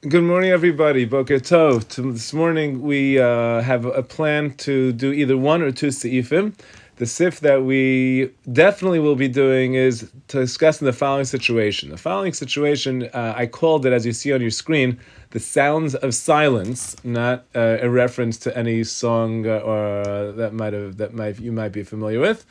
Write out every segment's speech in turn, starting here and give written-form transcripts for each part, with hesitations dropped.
Good morning, everybody. Boker Tov. This morning we have a plan to do either one or two seifim. The sif that we definitely will be doing is discussing the following situation. The following situation, I called it, as you see on your screen, the sounds of silence, not a reference to any song or that you might be familiar with,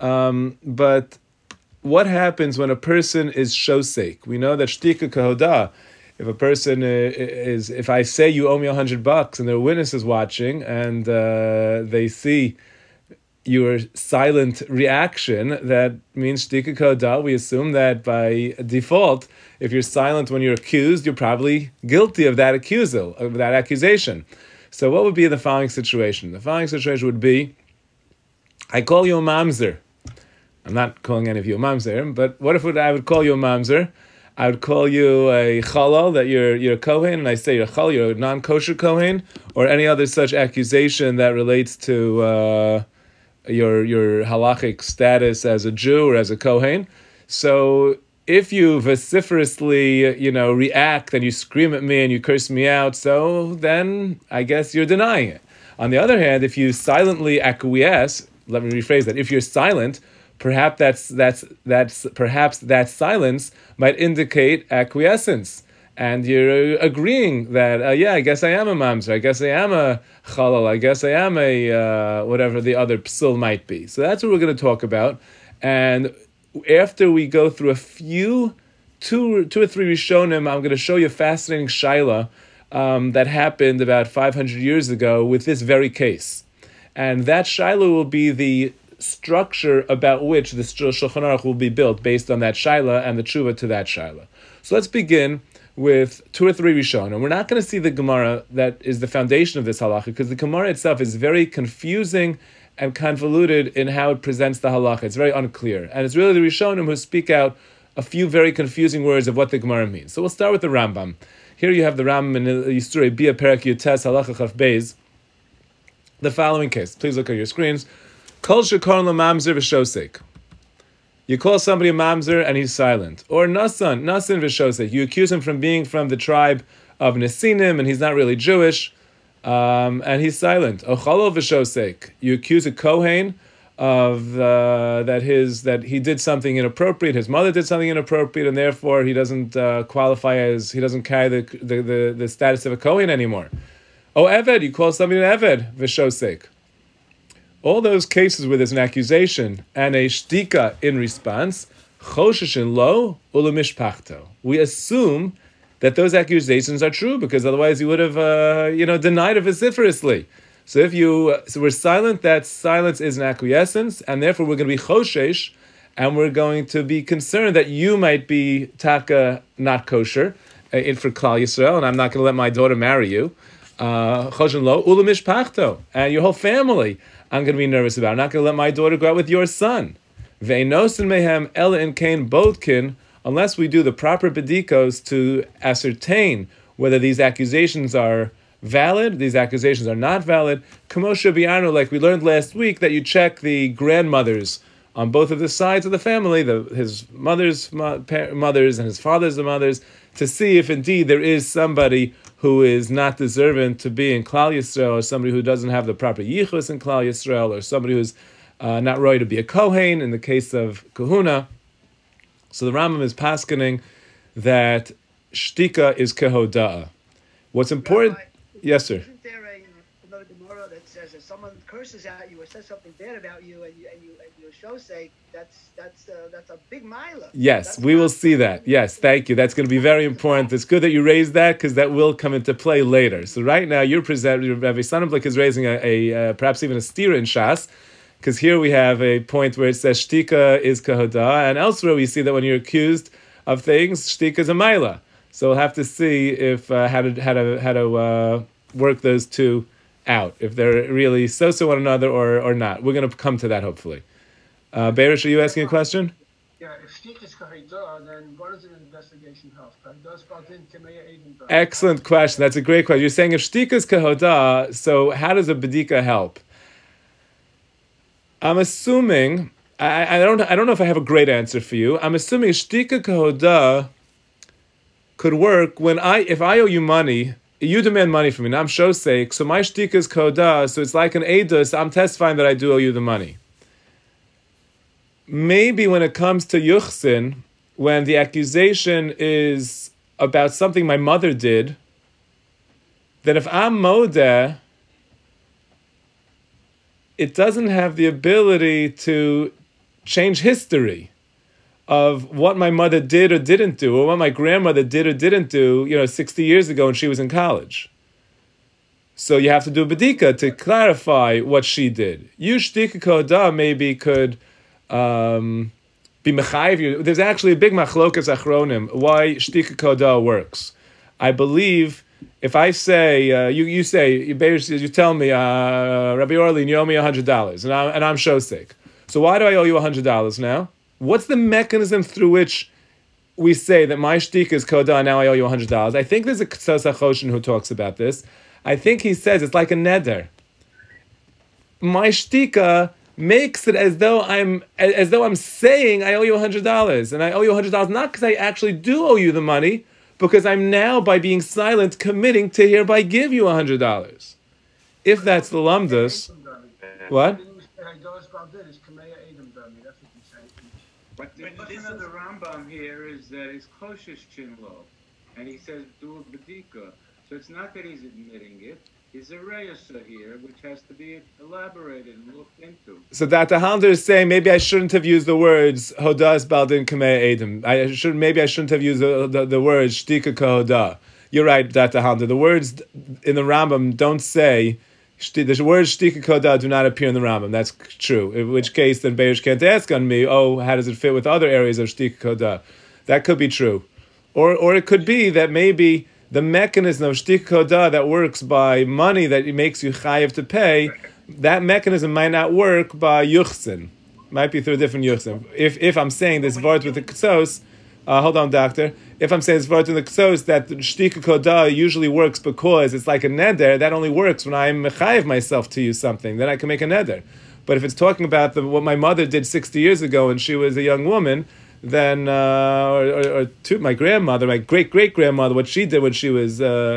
but what happens when a person is shosek? We know that shtika kahoda. If a person if I say you owe me $100 and there are witnesses watching and they see your silent reaction, that means shtika kahoda. We assume that by default, if you're silent when you're accused, you're probably guilty of that accusal, of that accusation. So what would be the following situation? The following situation would be, I call you a mamzer. I'm not calling any of you a mamzer, but what if I would call you a mamzer? I would call you a chalal, that you're a kohen, and I say you're a chalal, you're a non-kosher kohen, or any other such accusation that relates to your halachic status as a Jew or as a kohen. So if you vociferously, react and you scream at me and you curse me out, so then I guess you're denying it. On the other hand, if you silently acquiesce, let me rephrase that. If you're silent, perhaps perhaps that silence might indicate acquiescence, and you're agreeing that I guess I am a mamzer, I guess I am a chalal, I guess I am a whatever the other psul might be. So that's what we're going to talk about, and after we go through two or three Rishonim, I'm going to show you a fascinating shaila that happened about 500 years ago with this very case, and that shaila will be the structure about which the Shulchan Aruch will be built based on that shaila and the tshuva to that shaila. So let's begin with two or three Rishon. And we're not going to see the Gemara that is the foundation of this halacha, because the Gemara itself is very confusing and convoluted in how it presents the halacha. It's very unclear. And it's really the Rishonim who speak out a few very confusing words of what the Gemara means. So we'll start with the Rambam. Here you have the Rambam in Yisturei Bia Perek Yutes Halacha Chaf Beis. The following case. Please look at your screens. Kol shekorn mamzer v'shosek. You call somebody a mamzer and he's silent. Or nasan v'shosek. You accuse him from being from the tribe of Nesinim and he's not really Jewish, and he's silent. O chalol v'shosek. You accuse a kohen of that he did something inappropriate. His mother did something inappropriate, and therefore he doesn't qualify he doesn't carry the status of a kohen anymore. O eved. You call somebody an eved v'shosek. All those cases where there's an accusation and a shtika in response, chosheshin lo ulemishpachto. We assume that those accusations are true, because otherwise you would have, denied it vociferously. So we're silent, that silence is an acquiescence, and therefore we're going to be choshesh, and we're going to be concerned that you might be taka not kosher for Klal Yisrael, and I'm not going to let my daughter marry you. Choshen lo ulemishpachto, and your whole family I'm going to be nervous about. I'm not going to let my daughter go out with your son. Ve'enosin mehem ela in kain bodkin, unless we do the proper bedikos to ascertain whether these accusations are valid, these accusations are not valid. Kamosha bi'anu, like we learned last week, that you check the grandmothers on both of the sides of the family, his mother's mothers and his father's mothers, to see if indeed there is somebody who is not deserving to be in Klal Yisrael, or somebody who doesn't have the proper yichus in Klal Yisrael, or somebody who's not right to be a kohen in the case of kahuna. So the Rambam is paskening that shtika is kehodah. What's important? Rabbi, Yes, sir. isn't there another Gemara that says if someone curses at you or says something bad about you and you show say that's a big milah. Yes, That's we will not see that. Yes, thank you. That's going to be very important. It's good that you raised that, because that will come into play later. So right now, you're presenting, Rabbi Sonnenblick is raising a perhaps even a stira in Shas, because here we have a point where it says shtika is kahodah, and elsewhere we see that when you're accused of things, shtika is a maila. So we'll have to see if how to work those two out, if they're really so one another or not. We're going to come to that hopefully. Beirish, are you asking a question? Yeah, if Stik is Kahida, then what does an investigation help? Does Badin Kemeya Aiden? Excellent question. That's a great question. You're saying if shtika is kahodah, so how does a bedika help? I'm assuming I don't know if I have a great answer for you. I'm assuming shtika kahodah could work when if I owe you money, you demand money from me. Now I'm shosek, so my shtika is koda, so it's like an edus. I'm testifying that I do owe you the money. Maybe when it comes to yuchsin, when the accusation is about something my mother did, then if I'm modeh, it doesn't have the ability to change history of what my mother did or didn't do, or what my grandmother did or didn't do, 60 years ago when she was in college. So you have to do bedika to clarify what she did. You shtika koda maybe could be mechayiv you. There's actually a big machlokas achronim why shtika koda works. I believe if I say you tell me Rabbi Orlin, you owe me $100 and I'm shosek. So why do I owe you $100 now? What's the mechanism through which we say that my shtika is koda and now I owe you $100? I think there's a Ktsas HaChoshen who talks about this. I think he says it's like a neder. My shtika makes it as though I'm saying I owe you $100, and I owe you $100 not because I actually do owe you the money, because I'm now, by being silent, committing to hereby give you $100. If that's the lamdas, what? But the question of the Rambam here is that it's kosher shinlo, and he says do a bedika. So it's not that he's admitting it. He's a reyusa here, which has to be elaborated and looked into. So Dr. Halder is saying maybe I shouldn't have used the words hodas baldin kamei edim. Maybe I shouldn't have used the words shtika kahoda. You're right, Dr. Halder. The words in the Rambam don't say. The words shtika koda do not appear in the Rambam. That's true. In which case, then Beirish can't ask on me, how does it fit with other areas of shtika koda? That could be true. Or it could be that maybe the mechanism of shtika koda that works by money that it makes you chayiv to pay, that mechanism might not work by yuchsin. Might be through a different yuchsin. If I'm saying this vart with the ksos, hold on, doctor. If I'm saying this vart with the ksos, that shtika koda usually works because it's like a neder, that only works when I'm mechayiv myself to use something. Then I can make a neder. But if it's talking about what my mother did 60 years ago when she was a young woman, then or to my grandmother, my great-great-grandmother, what she did when she was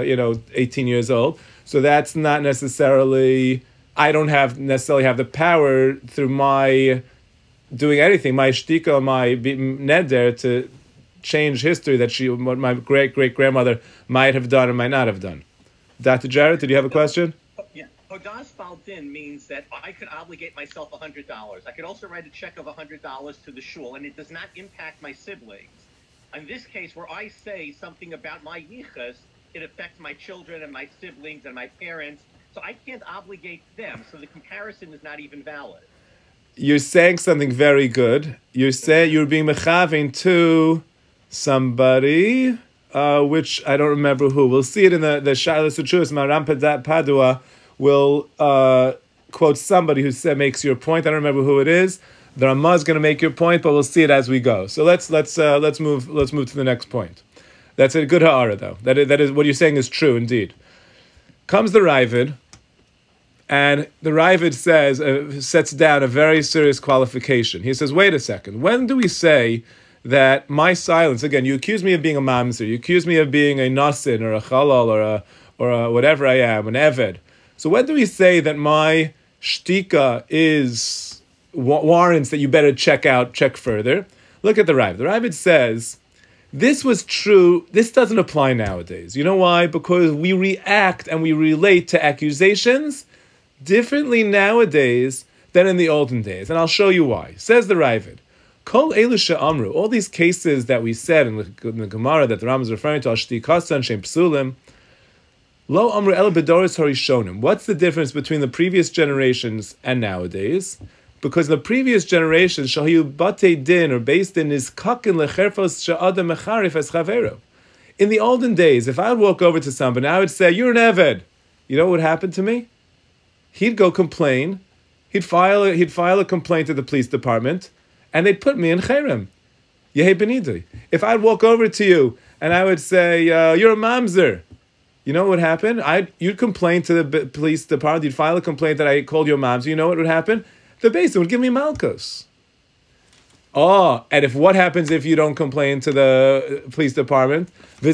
18 years old. So that's not necessarily, I don't necessarily have the power through my doing anything, my shtika, my neder, to change history that what my great-great-grandmother might have done or might not have done. Dr. Jarrett, did you have a question? Yeah. Hodas Baldin means that I could obligate myself $100. I could also write a check of $100 to the shul, and it does not impact my siblings. In this case, where I say something about my yichus, it affects my children and my siblings and my parents, so I can't obligate them, so the comparison is not even valid. You're saying something very good. You're saying you're being mechavin to somebody, which I don't remember who. We'll see it in the Shaila Suchus. Maram Padua will quote somebody who makes your point. I don't remember who it is. The Ramah is going to make your point, but we'll see it as we go. So let's move to the next point. That's a good ha'ara, though. That is what you're saying is true indeed. Comes the Ravid, and the Ravid sets down a very serious qualification. He says, wait a second. When do we say that my silence, again, you accuse me of being a mamzer, you accuse me of being a nasin or a chalal or a whatever I am, an eved. So when do we say that my shtika is warrants that you better check further? Look at the Ravid. The Ravid says, this was true, this doesn't apply nowadays. You know why? Because we react and we relate to accusations differently nowadays than in the olden days. And I'll show you why. Says the Ravid, Kol elu she'amru, all these cases that we said in the Gemara that the Rambam is referring to, Ashti Kasan, Shem Psulim, Lo amru el bedoros harishonim. What's the difference between the previous generations and nowadays? Because in the previous generations, shahiyu batei din or based din is kakin lecherfos she'adam mecharif es chavero. In the olden days, if I would walk over to somebody, I would say, "You're an eved." You know what would happen to me? He'd go complain. He'd file a complaint to the police department, and they'd put me in cherem. Yehi benidui. If I'd walk over to you and I would say, "You're a mamzer," you know what would happen? You'd complain to the police department. You'd file a complaint that I called you a mamzer. You know what would happen? The basin would give me malchus. Oh, and what happens if you don't complain to the police department?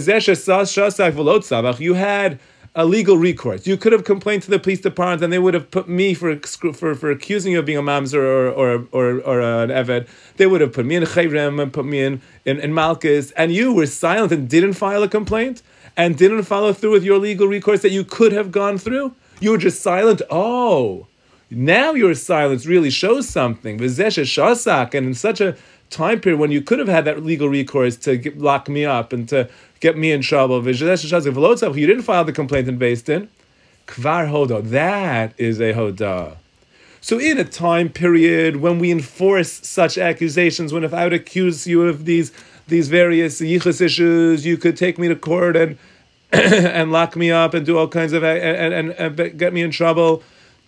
You had a legal recourse. You could have complained to the police department, and they would have put me for accusing you of being a mamzer or an eved. They would have put me in chayrem and put me in malchus, and you were silent and didn't file a complaint and didn't follow through with your legal recourse that you could have gone through. You were just silent. Oh. Now your silence really shows something. And in such a time period when you could have had that legal recourse to lock me up and to get me in trouble, you didn't file the complaint in Beis Din. Kvar hoda. That is a hoda. So in a time period when we enforce such accusations, when if I would accuse you of these various yichus issues, you could take me to court and and lock me up and do all kinds of and get me in trouble.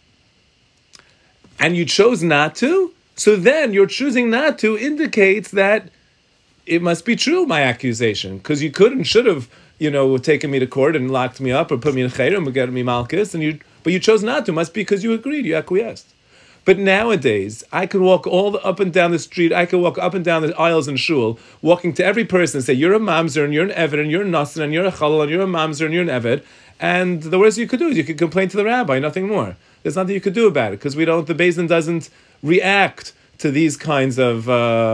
And you chose not to, so then your choosing not to indicates that it must be true, my accusation, because you could and should have, taken me to court and locked me up or put me in chayrim or get me malchus, but you chose not to. It must be because you agreed, you acquiesced. But nowadays, I could walk up and down the street, I could walk up and down the aisles in shul, walking to every person and say, you're a mamzer, and you're an eved, and you're a nasan, and you're a chalal, and you're a mamzer, and you're an eved, and the worst you could do is you could complain to the rabbi, nothing more. There's nothing you could do about it because the Beis Din doesn't react to these kinds of,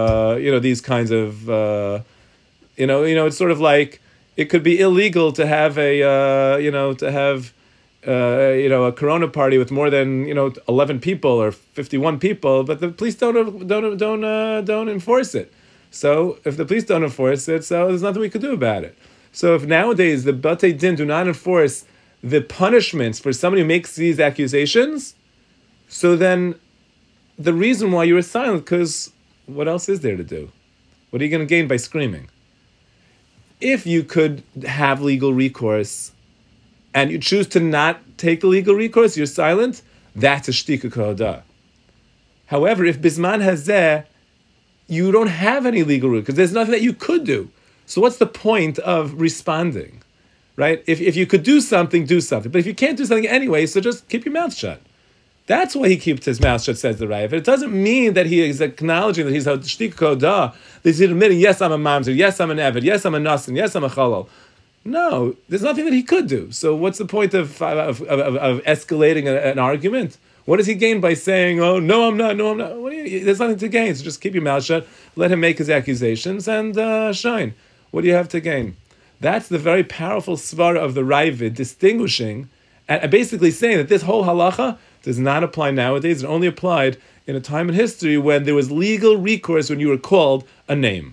it's sort of like it could be illegal to have a Corona party with more than 11 people or 51 people, but the police don't enforce it. So if the police don't enforce it, so there's nothing we could do about it. So if nowadays the Batei Din do not enforce the punishments for somebody who makes these accusations, so then the reason why you were silent, because what else is there to do? What are you going to gain by screaming? If you could have legal recourse and you choose to not take the legal recourse, you're silent, that's a shtika kohoda. However, if bisman hazeh, you don't have any legal recourse, because there's nothing that you could do. So what's the point of responding? Right? If you could do something, do something. But if you can't do something anyway, so just keep your mouth shut. That's why he keeps his mouth shut, says the Rav. It doesn't mean that he is acknowledging that he's a shtik kodah, that he's admitting, yes, I'm a mamzer, yes, I'm an eved, yes, I'm a nasan, yes, I'm a chalal. No, there's nothing that he could do. So what's the point of escalating an argument? What does he gain by saying, oh, no, I'm not, no, I'm not? There's nothing to gain. So just keep your mouth shut, let him make his accusations, and shine. What do you have to gain? That's the very powerful svara of the Ravid, distinguishing and basically saying that this whole halacha does not apply nowadays. It only applied in a time in history when there was legal recourse when you were called a name.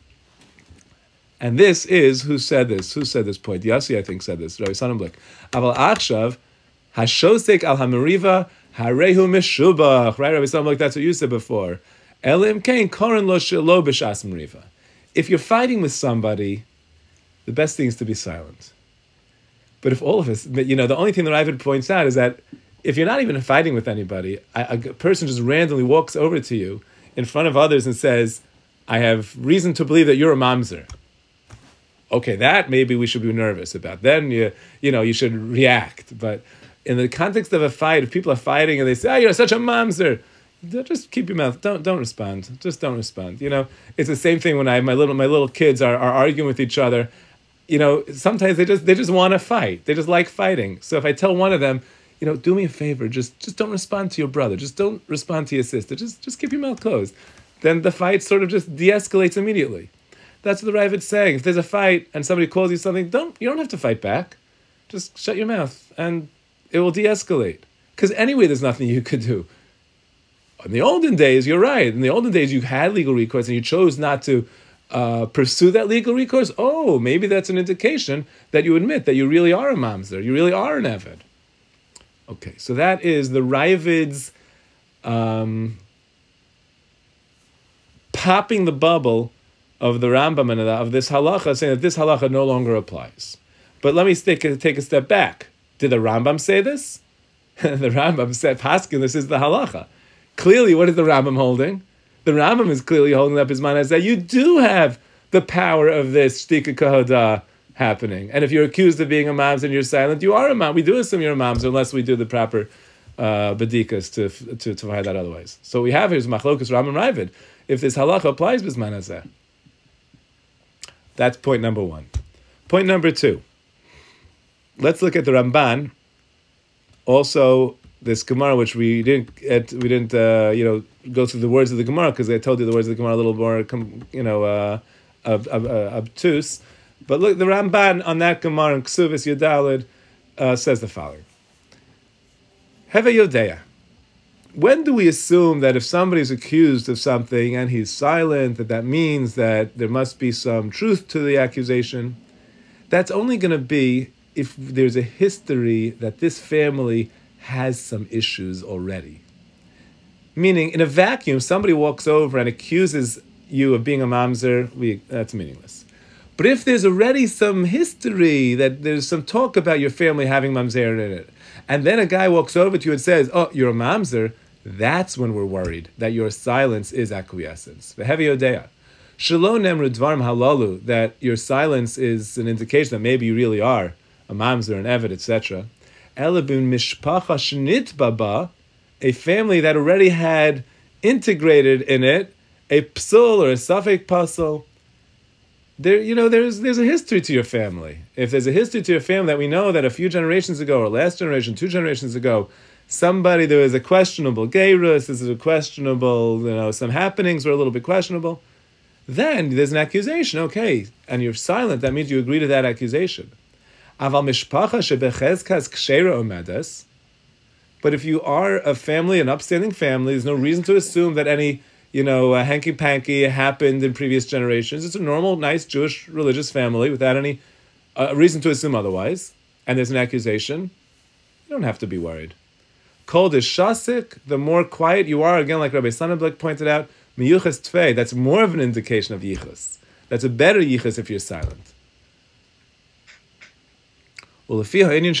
And this is, who said this? Who said this point? Yossi, I think, said this. Rabbi Sonnenblick. Aval achshav, hashosek al hameriva, harehu meshubach. Right, Rabbi Sonnenblick, that's what you said before. Elim kein koren lo shelo b'shas meriva. If you're fighting with somebody, the best thing is to be silent. But if all of us, the only thing that Ravid points out is that if you're not even fighting with anybody, a person just randomly walks over to you in front of others and says, I have reason to believe that you're a mamzer. Okay, that maybe we should be nervous about. Then you should react. But in the context of a fight, if people are fighting and they say, you're such a mamzer, just keep your mouth. Don't respond. Just don't respond. It's the same thing when my little kids are arguing with each other. Sometimes they just want to fight. They just like fighting. So if I tell one of them, do me a favor, just don't respond to your brother. Just don't respond to your sister. Just keep your mouth closed. Then the fight sort of just de-escalates immediately. That's what the Ravid's saying. If there's a fight and somebody calls you something, you don't have to fight back. Just shut your mouth and it will de-escalate. Because anyway, there's nothing you could do. In the olden days, you're right. In the olden days, you had legal recourse and you chose not to pursue that legal recourse. Oh, maybe that's an indication that you admit that you really are a mamzer. You really are an eved. Okay, so that is the Ravid's popping the bubble of the Rambam and of this halacha, saying that this halacha no longer applies. But let me take a step back. Did the Rambam say this? The Rambam said, Paskin, this is the halacha. Clearly, what is the Rambam holding? The Rambam is clearly holding up his mind as that you do have the power of this shtika kahoda happening. And if you're accused of being a mamzer and you're silent, you are a mamzer. We do assume you're a mamzer unless we do the proper bedikas to find that otherwise. So what we have here is machlokas Ram and Ravid. If this halacha applies bisman hazeh, that's point number one. Point number two. Let's look at the Ramban. Also, this Gemara, which we didn't go through the words of the Gemara because I told you the words of the Gemara a little more, obtuse. But look, the Ramban on that Gemara in Ksuvis Yudalid says the following: Heve Yodeya. When do we assume that if somebody is accused of something and he's silent, that means that there must be some truth to the accusation? That's only going to be if there's a history that this family has some issues already. Meaning, in a vacuum, somebody walks over and accuses you of being a mamzer, that's meaningless. But if there's already some history, that there's some talk about your family having mamzer in it, and then a guy walks over to you and says, oh, you're a mamzer, that's when we're worried that your silence is acquiescence. V'hevi odea. Shelo nemru dvarim halalu, that your silence is an indication that maybe you really are a mamzer, an eved, etc. Elabun mishpacha shnit baba, a family that already had integrated in it a psul or a safek pasul. There's a history to your family. If there's a history to your family that we know that a few generations ago, or last generation, 2 generations ago, there was a questionable geirus, this is a questionable, some happenings were a little bit questionable, then there's an accusation, okay, and you're silent, that means you agree to that accusation. Aval mishpacha shebechezkas kshera omedes. But if you are a family, an upstanding family, there's no reason to assume that any, hanky-panky happened in previous generations. It's a normal, nice Jewish religious family without any reason to assume otherwise. And there's an accusation. You don't have to be worried. Kol deshasik, the more quiet you are, again, like Rabbi Sonnenblick pointed out, miyuchas tvei, that's more of an indication of yichus. That's a better yichus if you're silent. I don't know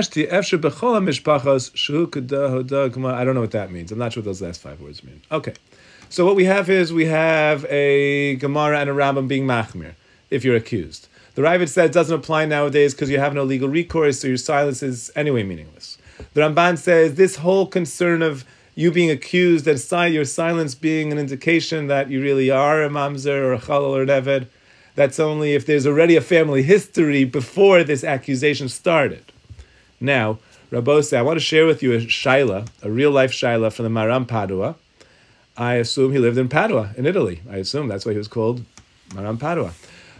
what that means. I'm not sure what those last 5 words mean. Okay. So what we have is a Gemara and a Rambam being machmir, if you're accused. The Ravid said it doesn't apply nowadays because you have no legal recourse, so your silence is anyway meaningless. The Ramban says this whole concern of you being accused and your silence being an indication that you really are a mamzer or a chalal or an eved, that's only if there's already a family history before this accusation started. Now, Rabbosai, I want to share with you a shaila, a real-life shaila from the Maram Padua. I assume he lived in Padua, in Italy. I assume that's why he was called Maram Padua.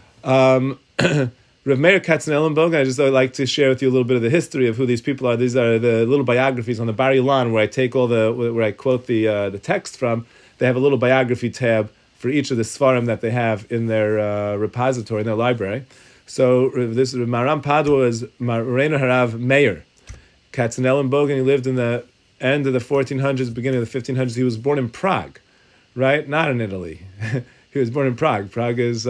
Rav Meir Katzenellenbogen, I just would like to share with you a little bit of the history of who these people are. These are the little biographies on the Bar Ilan, where I quote the text from. They have a little biography tab for each of the svarim that they have in their repository, in their library. So this Maram Padua is Reiner Harav Meir Katzenellenbogen. He lived in the end of the 1400s, beginning of the 1500s. He was born in Prague, right? Not in Italy. He was born in Prague. Prague is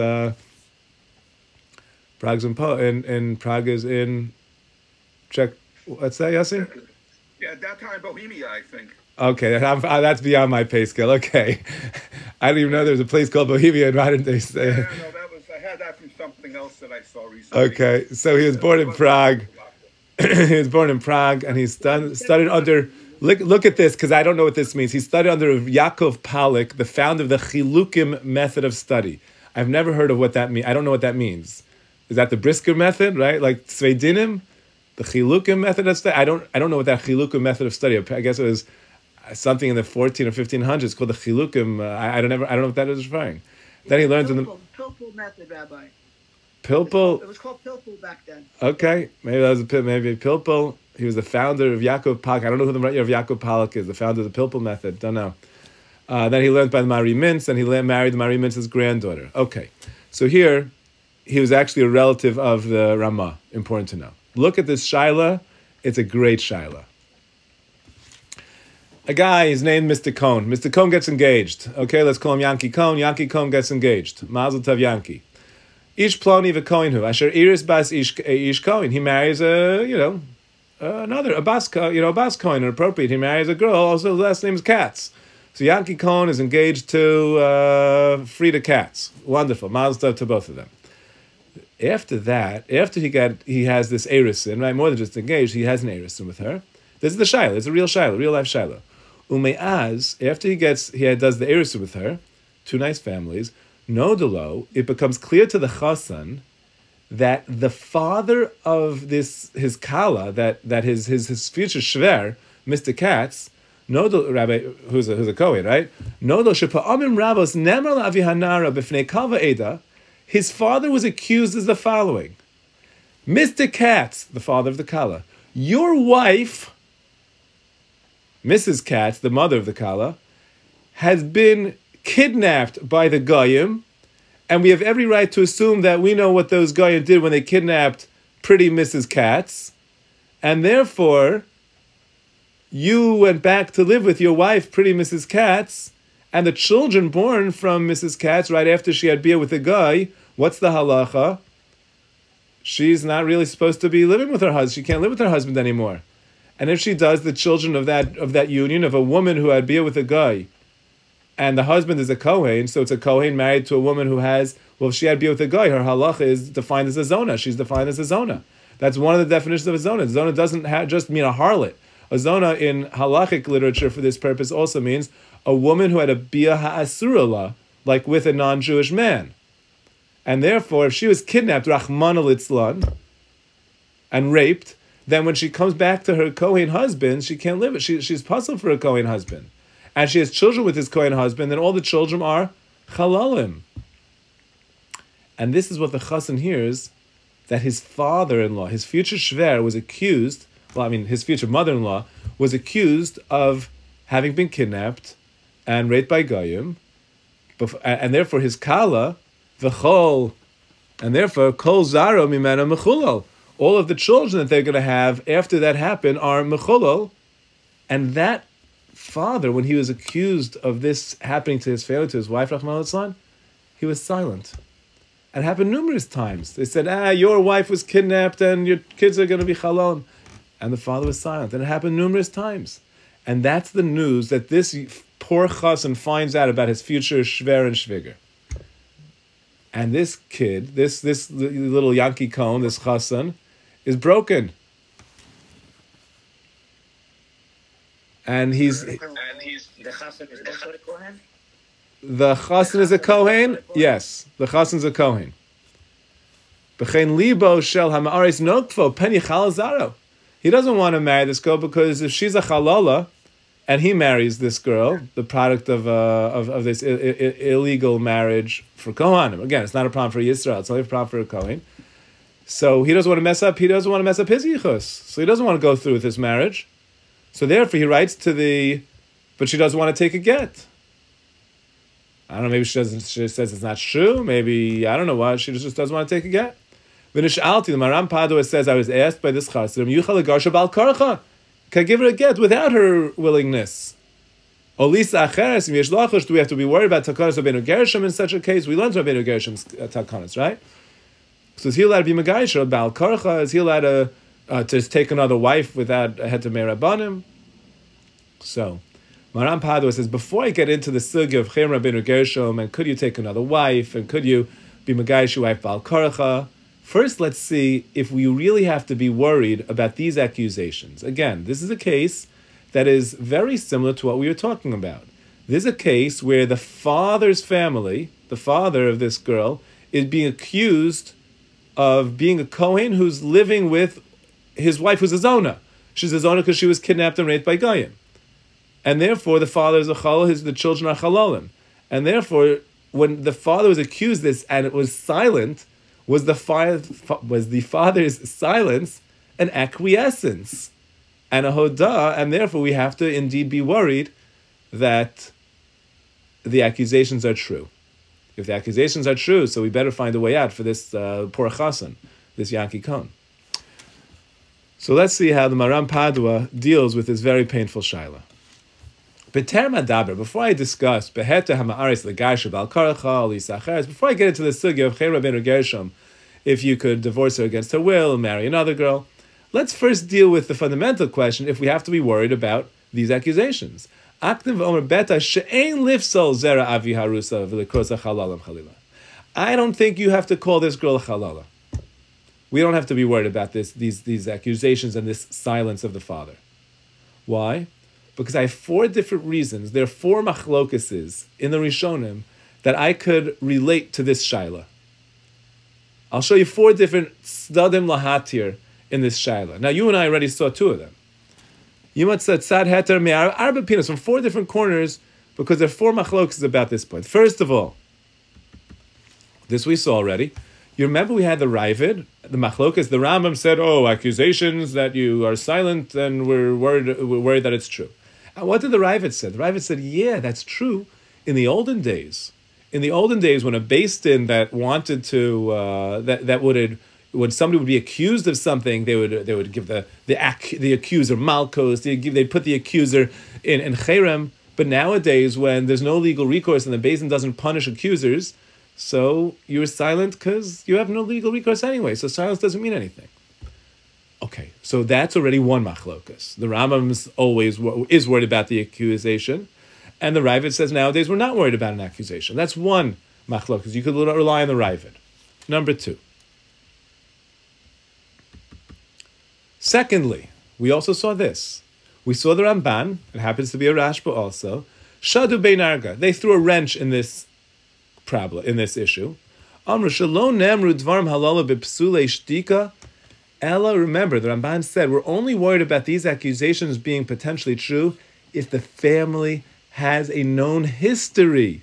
in Czech. What's that, Yossi? Yeah, at that time, Bohemia, I think. Okay, that's beyond my pay scale. Okay, I didn't even know there was a place called Bohemia in modern day. I had that from something else that I saw recently. Okay, so he was born in Prague. He was born in Prague, and he studied under. Look at this, because I don't know what this means. He studied under Yaakov Palik, the founder of the Chilukim method of study. I've never heard of what that means. I don't know what that means. Is that the Brisker method, right? Like Sveidinim, the Chilukim method of study? I don't know what that Chilukim method of study. I guess it was something in the 14 or 1500s called the Chilukim. I don't know what that is referring. Then he learned in the Pilpul method, Rabbi. Pilpul. It was called Pilpul back then. Okay, maybe that was maybe Pilpul. He was the founder of Yaakov Palik. I don't know who the writer of Yaakov Palik is. The founder of the Pilpul method. Don't know. Then he learned by the Mari Mintz, and he married the Mari Mintz's granddaughter. Okay, so here he was actually a relative of the Ramah. Important to know. Look at this shaila. It's a great shaila. A guy is named Mr. Cohn. Mr. Cohn gets engaged. Okay, let's call him Yankee Cohn. Yankee Cohn gets engaged. Mazel tov Yankee. Ish ploni v'kohenhu. Asher iris bas ish Cohen. He marries a bas Cohen, appropriate. He marries a girl. Also, the last name is Katz. So Yankee Cohn is engaged to Frida Katz. Wonderful. Mazel tov to both of them. After that, after he has this erisin, right? More than just engaged, he has an erisin with her. This is the Shaila. It's a real Shaila, real life Shaila. Ume'az, after he does the Erusa with her, two nice families, Nodalo, it becomes clear to the Chassan that the father of his Kala, that his future Shver, Mr. Katz, Nodal Rabbi, who's a Kohen, right? Nodal Shepa'amim Rabos Nemar Avihanara B'fnei Kalva Eda. His father was accused as the following: Mr. Katz, the father of the Kala, your wife, Mrs. Katz, the mother of the Kala, has been kidnapped by the Goyim, and we have every right to assume that we know what those Goyim did when they kidnapped pretty Mrs. Katz, and therefore you went back to live with your wife, pretty Mrs. Katz, and the children born from Mrs. Katz right after she had beer with the guy. What's the halacha? She's not really supposed to be living with her husband. She can't live with her husband anymore. And if she does, the children of that union, of a woman who had beer with a guy, and the husband is a Kohen, so it's a Kohen married to a woman who has, well, if she had beer with a guy, her halacha is defined as a zona. She's defined as a zona. That's one of the definitions of a zona. Zona doesn't just mean a harlot. A zona in halachic literature for this purpose also means a woman who had a bia ha'asurala, like with a non-Jewish man. And therefore, if she was kidnapped, Rahman al-Itzlan, and raped, then when she comes back to her Kohen husband, she can't live it. She's puzzled for a Kohen husband. And she has children with his Kohen husband, then all the children are chalalim. And this is what the chassan hears, that his father-in-law, his future shver, was accused, his future mother-in-law, was accused of having been kidnapped and raped by Goyim, and therefore his kala, v'chol, and therefore kol zaro mimena mechulal. All of the children that they're going to have after that happened are mechulal, and that father, when he was accused of this happening to his family, to his wife, Rahman al-Islam, he was silent. It happened numerous times. They said, your wife was kidnapped and your kids are going to be chalon. And the father was silent. And it happened numerous times. And that's the news that this poor chassan finds out about his future shver and shviger. And this kid, this little Yankee Cohen, this chassan, is broken. And the chassan is also a Kohen? The chassan is a Kohen? Yes, the chassan is a Kohen. B'chein libo shel ha'ma'aris nokfo pen yichal zaro. He doesn't want to marry this girl because if she's a halala, and he marries this girl, the product of this illegal marriage for Kohanim. Again, it's not a problem for Yisrael; it's only a problem for a Kohen. So he doesn't want to mess up. He doesn't want to mess up his yichus. So he doesn't want to go through with this marriage. So therefore, he writes but she doesn't want to take a get. I don't know. Maybe she says it's not true. Maybe I don't know why. She just doesn't want to take a get. V'nish'alti, the Maram Padua says, I was asked by this chassid, Yuchal Garsha Bal Karcha. Can I give her a get without her willingness? Olisa Acheres, V'yesh Lachosh, do we have to be worried about Takanas Rabbeinu Gershom in such a case? We learned Rabbeinu Gershom's Takanas, right? So is he allowed to be Megaisha? Bal Karcha, is he allowed to take another wife without a heter me'rabanim? So, Maram Padua says, before I get into the sugya of Chaim Rabbeinu Gershom, and could you take another wife, and could you be Megaisha wife Bal Karcha, first, let's see if we really have to be worried about these accusations. Again, this is a case that is very similar to what we were talking about. This is a case where the father's family, the father of this girl, is being accused of being a Kohen who's living with his wife, who's a Zona. She's a Zona because she was kidnapped and raped by Goyim. And therefore, the father is a Chalal, the children are Chalalim. And therefore, when the father was accused of this and it was silent, was the father's silence an acquiescence and a hodah, and therefore we have to indeed be worried that the accusations are true. If the accusations are true, so we better find a way out for this poor chassan, this Yankee Cohen. So let's see how the Maram Padua deals with this very painful shaila. Before I discuss before I get into the sugya of Chaim Rabbeinu Gershom, if you could divorce her against her will and marry another girl, let's first deal with the fundamental question if we have to be worried about these accusations. I don't think you have to call this girl a halala. We don't have to be worried about these accusations and this silence of the father. Why? Because I have 4 different reasons. There are 4 machlokeses in the Rishonim that I could relate to this shaila. I'll show you 4 different tzadim lahatir in this shaila. Now, you and I already saw 2 of them. Yimot said tzad heter me'arba pinos from 4 different corners because there are 4 machlokeses about this point. First of all, this we saw already. You remember we had the Ravid, the Machlokes. The Rambam said, accusations that you are silent, and we're worried that it's true. And what did the Ravid say? The Ravid said, yeah, that's true. In the olden days, when a Beis Din that wanted to, when somebody would be accused of something, they would give the accuser Malkos, they'd put the accuser in Cherem. But nowadays, when there's no legal recourse and the Beis Din doesn't punish accusers, so you're silent because you have no legal recourse anyway. So silence doesn't mean anything. Okay, so that's already one machlokas. The Rambam is worried about the accusation, and the Ravid says nowadays we're not worried about an accusation. That's one machlokas. You could rely on the Ravid. Number 2. Secondly, we also saw this. We saw the Ramban. It happens to be a Rashba also. Shadu bein arga. They threw a wrench in this problem, in this issue. Amr shalom nemru dvarim halala b'psulei shtika. Ella, remember, the Ramban said, we're only worried about these accusations being potentially true if the family has a known history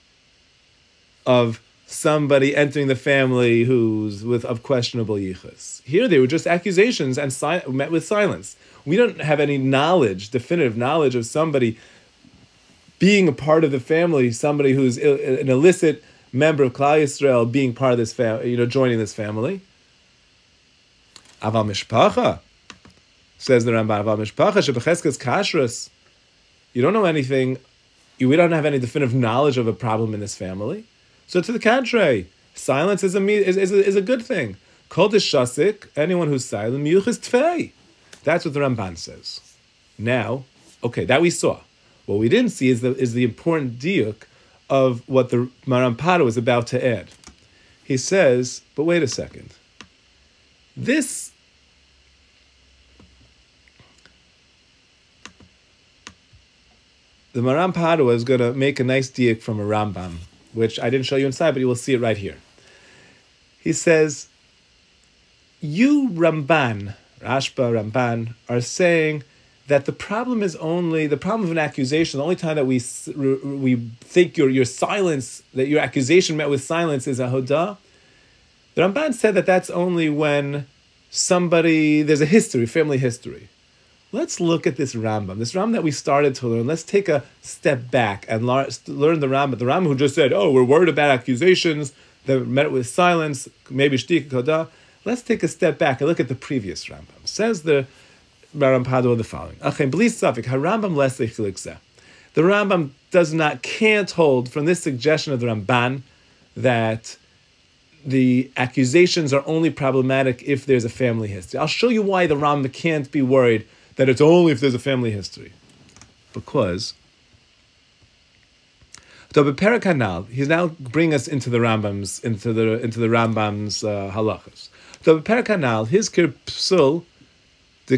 of somebody entering the family of questionable yichus. Here they were just accusations and met with silence. We don't have any definitive knowledge of somebody being a part of the family, somebody who's an illicit member of Klal Yisrael being part of this family, joining this family. Aval mishpacha, says the Ramban. Aval mishpacha shebecheskes kashrus. You don't know anything. We don't have any definitive knowledge of a problem in this family. So to the contrary, silence is a good thing. Kol deshasik, anyone who's silent, miyuchis tfei. That's what the Ramban says. Now, okay, that we saw. What we didn't see is the important diuk of what the Maram Pado is about to add. He says, but wait a second. The Maram Pado is going to make a nice diuk from a Rambam, which I didn't show you inside, but you will see it right here. He says, you Ramban, Rashba, Ramban, are saying that the problem of an accusation, the only time that we think your silence, that your accusation met with silence is a hodah. The Ramban said that that's only when there's a history, family history. Let's look at this Rambam that we started to learn. Let's take a step back and learn the Rambam. The Rambam who just said, we're worried about accusations that met with silence, maybe shtika hodah. Let's take a step back and look at the previous Rambam. Says the Maram Pado the following: the Rambam can't hold from this suggestion of the Ramban that the accusations are only problematic if there's a family history. I'll show you why the Rambam can't be worried that it's only if there's a family history. Because Perak Hanal, he's now bringing us into the Rambam's halachas. Perak Hanal, his kir psul. The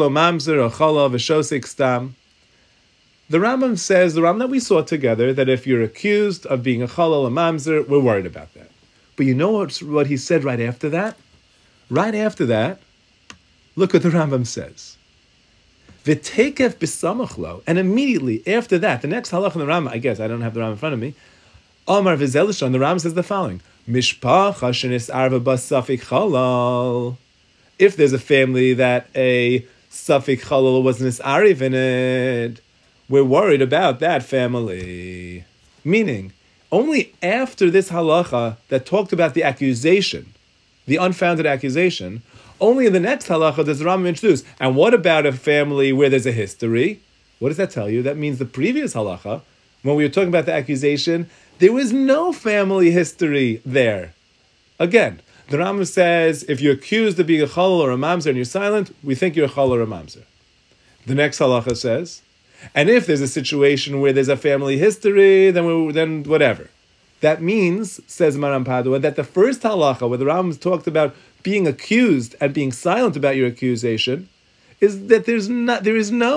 Rambam says, the Rambam that we saw together, that if you're accused of being a chalal or mamzer, we're worried about that. But you know what he said right after that? Right after that, look what the Rambam says. V'tekef b'samachlo, and immediately after that, the next halach in the Rambam, I guess, I don't have the Rambam in front of me, Omar v'zelishon, the Rambam says the following, Mishpacha shenis arva b'safik chalal. If there's a family that a Safik Chalal was nis'ariv in it, we're worried about that family. Meaning, only after this halacha that talked about the accusation, the unfounded accusation, only in the next halacha does the Rambam introduce. And what about a family where there's a history? What does that tell you? That means the previous halacha, when we were talking about the accusation, there was no family history there. Again, the Rambam says, if you're accused of being a chalal or a mamzer and you're silent, we think you're a chalal or a mamzer. The next halacha says, and if there's a situation where there's a family history, then whatever. That means, says Maram Padua, that the first halacha, where the Rambam talked about being accused and being silent about your accusation, is that there is no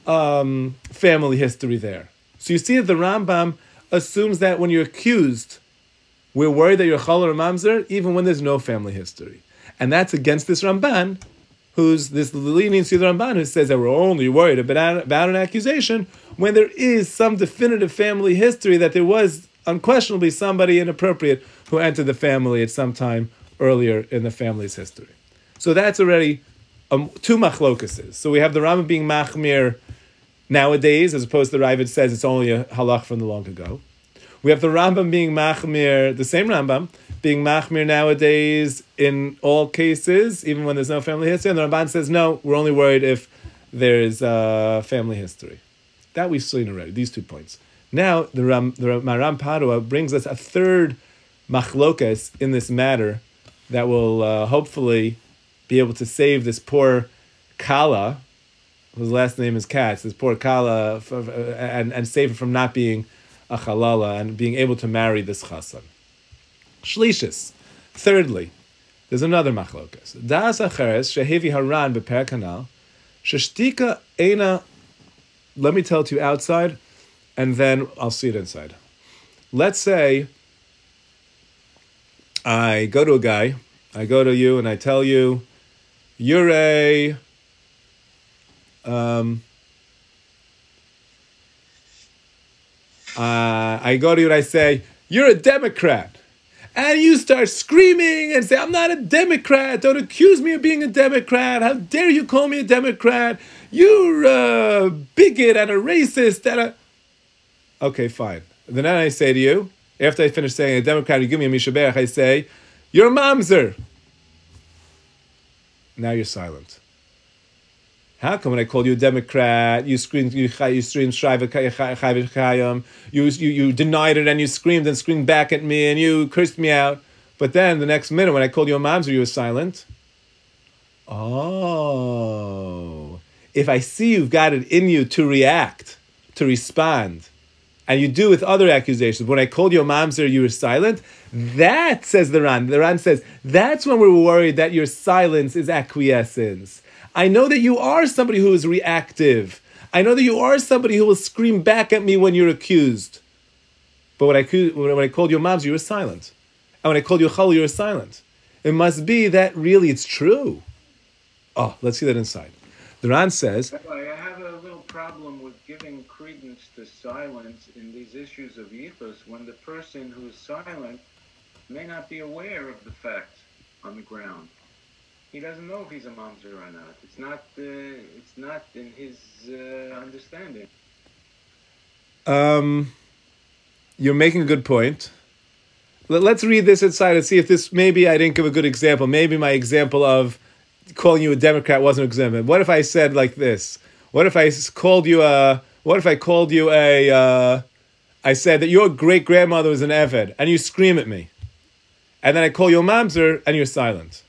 family history there. So you see that the Rambam assumes that when you're accused, we're worried that you're chal or mamzer, even when there's no family history. And that's against this Ramban, who's this leniency of the Ramban, who says that we're only worried about an accusation when there is some definitive family history that there was unquestionably somebody inappropriate who entered the family at some time earlier in the family's history. So that's already two machlokases. So we have the Rambam being machmir nowadays, as opposed to the Ravid says it's only a halach from the long ago. We have the Rambam being machmir, the same Rambam, being machmir nowadays in all cases, even when there's no family history. And the Ramban says, no, we're only worried if there's family history. That we've seen already, these 2 points. Now, the Maram Padua brings us a third machlokas in this matter that will hopefully be able to save this poor Kala, whose last name is Katz, this poor Kala, and save her from not being a halala and being able to marry this chassan. Shlishis. Thirdly, there's another machlokas. Das acheres shehevi haran beper kanal sheshtika ena. Let me tell it to you outside, and then I'll see it inside. Let's say I go to a guy, I go to you, and I tell you, you're a I go to you and I say, you're a Democrat. And you start screaming and say, I'm not a Democrat. Don't accuse me of being a Democrat. How dare you call me a Democrat? You're a bigot and a racist and a... Okay, fine. Then I say to you, after I finish saying a Democrat, you give me a Mishaberach, I say, you're a mamzer. Now you're silent. How come when I called you a Democrat, you screamed Shriva, you denied it and you screamed back at me and you cursed me out, but then the next minute when I called you a mamzer, you were silent? Oh, if I see you've got it in you to react, to respond, and you do with other accusations, when I called you a mamzer, you were silent, that, says the Ran. The Ran says, that's when we're worried that your silence is acquiescence. I know that you are somebody who is reactive. I know that you are somebody who will scream back at me when you're accused. But when I called you a mamzer, you were silent. And when I called you a chal, you were silent. It must be that really it's true. Oh, let's see that inside. The Ran says, I have a little problem with giving credence to silence in these issues of yichus when the person who's silent may not be aware of the fact on the ground. He doesn't know if he's a mamzer or not. It's not in his understanding. You're making a good point. Let's read this inside and see if this, maybe I didn't give a good example. Maybe my example of calling you a Democrat wasn't an example. What if I said like this? What if I called you I said that your great-grandmother was an Eved, and you scream at me. And then I call you a mamzer, and you're silent.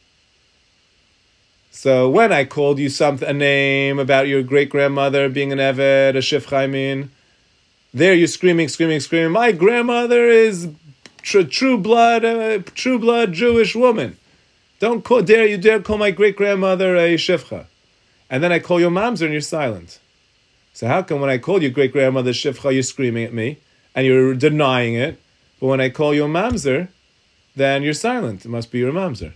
So when I called you a name about your great-grandmother being an Eved, a Shifcha, I mean, there you're screaming, my grandmother is true blood Jewish woman. Dare you call my great-grandmother a Shifcha. And then I call you a mamzer and you're silent. So how come when I call you great-grandmother Shifcha, you're screaming at me and you're denying it, but when I call you a mamzer, then you're silent? It must be you're a mamzer.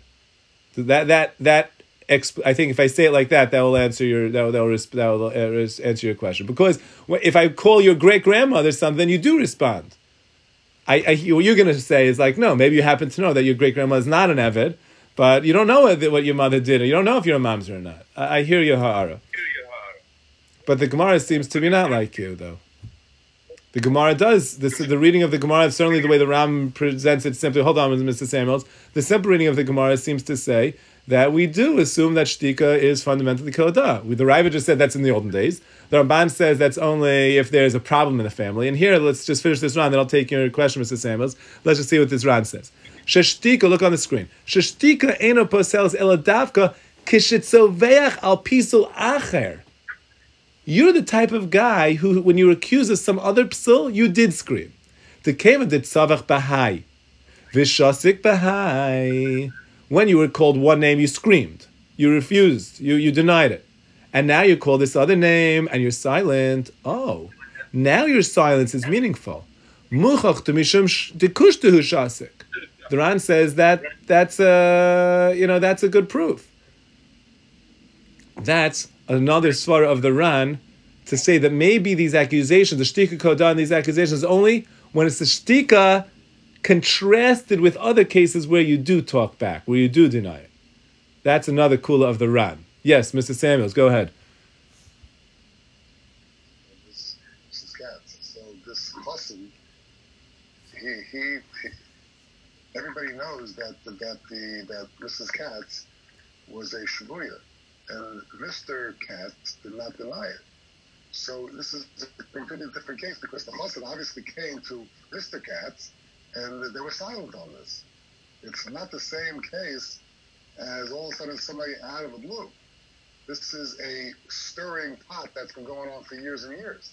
I think if I say it like that, that will answer your answer your question. Because if I call your great grandmother something, you do respond. What you're going to say is like, no, maybe you happen to know that your great grandmother is not an Eved, but you don't know what your mother did, or you don't know if you're a mamzer or not. I hear your ha'ara. But the Gemara seems to be not like you, though. The Gemara does. This is the reading of the Gemara, certainly the way the Ram presents it simply. Hold on, Mr. Samuels. The simple reading of the Gemara seems to say that we do assume that shtika is fundamentally kodah. The Raiva just said that's in the olden days. The Ramban says that's only if there's a problem in the family. And here, let's just finish this round, then I'll take your question, Mr. Samuels. Let's just see what this round says. Sheshtika, look on the screen. Sheshtika eno posels eladavka kishitzoveach al pisul acher. You're the type of guy who, when you were accused of some other psul, you did scream. The keva did tzavach bahai. Vishasik bahai. When you were called one name, you screamed. You refused. You denied it. and now you call this other name, and you're silent. Oh, now your silence is meaningful. Muchach to mishum dekushtuhu shasik. The Ran says that's a good proof. That's another svara of the Ran to say that maybe these accusations, the shtika kodah, these accusations, only when it's the shtika contrasted with other cases where you do talk back, where you do deny it. That's another kula of the Ran. Yes, Mr. Samuels, go ahead. This is Katz. So this Chassid, he everybody knows that Mrs. Katz was a shvuya, and Mr. Katz did not deny it. So this is a completely different case because the Chassid obviously came to Mr. Katz and they were silent on this. It's not the same case as all of a sudden somebody out of the blue. This is a stirring pot that's been going on for years and years.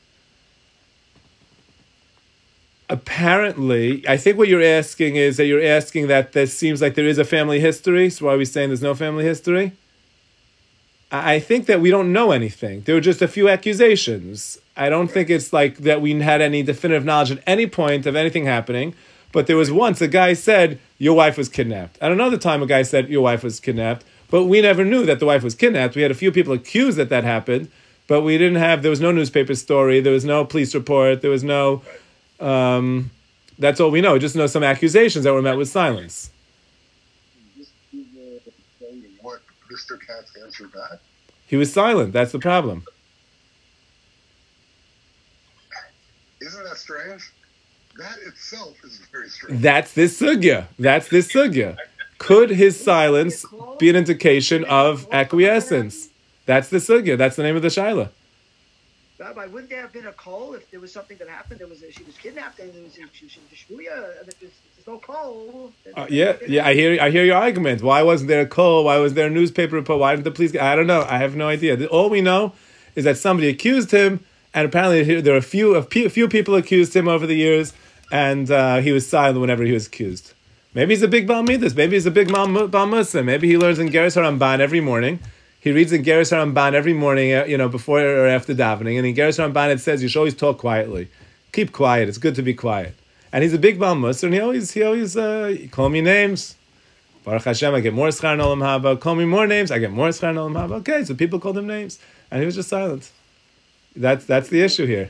Apparently, I think what you're asking is that this seems like there is a family history. So why are we saying there's no family history? I think that we don't know anything. There were just a few accusations. I don't think it's like that we had any definitive knowledge at any point of anything happening. But there was once a guy said, your wife was kidnapped. At another time, a guy said, your wife was kidnapped. But we never knew that the wife was kidnapped. We had a few people accused that happened. But there was no newspaper story. There was no police report. There was no... that's all we know. Just know some accusations that were met with silence. What Mr. Katz answered back? He was silent. That's the problem. Isn't that strange? That itself is very strange. That's this sugya. Could his silence be an indication of acquiescence? That's the sugya. That's the name of the shaila. Rabbi, wouldn't there have been a call if there was something that happened? She was kidnapped and she was shvuya. There's no call. Yeah. I hear your argument. Why wasn't there a call? Why was there a newspaper report? Why didn't the police? I don't know. I have no idea. All we know is that somebody accused him, and apparently there are a few people accused him over the years, and he was silent whenever he was accused. Maybe he's a big Baal Midas. Maybe he's a big Baal Musa. Maybe he learns in Geras HaRamban every morning. He reads in Geras HaRamban every morning, before or after davening. And in Geras HaRamban it says you should always talk quietly. Keep quiet. It's good to be quiet. And he's a big Baal Musa, and he always call me names. Baruch Hashem, I get more schar olam haba. Call me more names, I get more schar olam haba. Okay, so people called him names, and he was just silent. That's the issue here.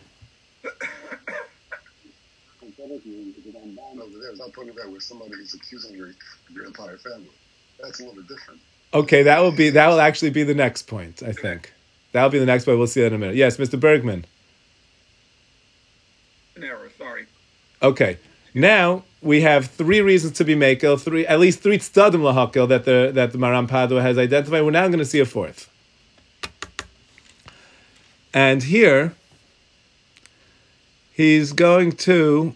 There's not talking about where somebody is accusing your entire family. That's a little bit different. Okay, that will actually be the next point, I think. That'll be the next point. We'll see that in a minute. Yes, Mr. Bergman. An error, sorry. Okay. Now we have three reasons to be makel, at least three tzadim lahakel that the Maram Padua has identified. We're now going to see a fourth. And here he's going to,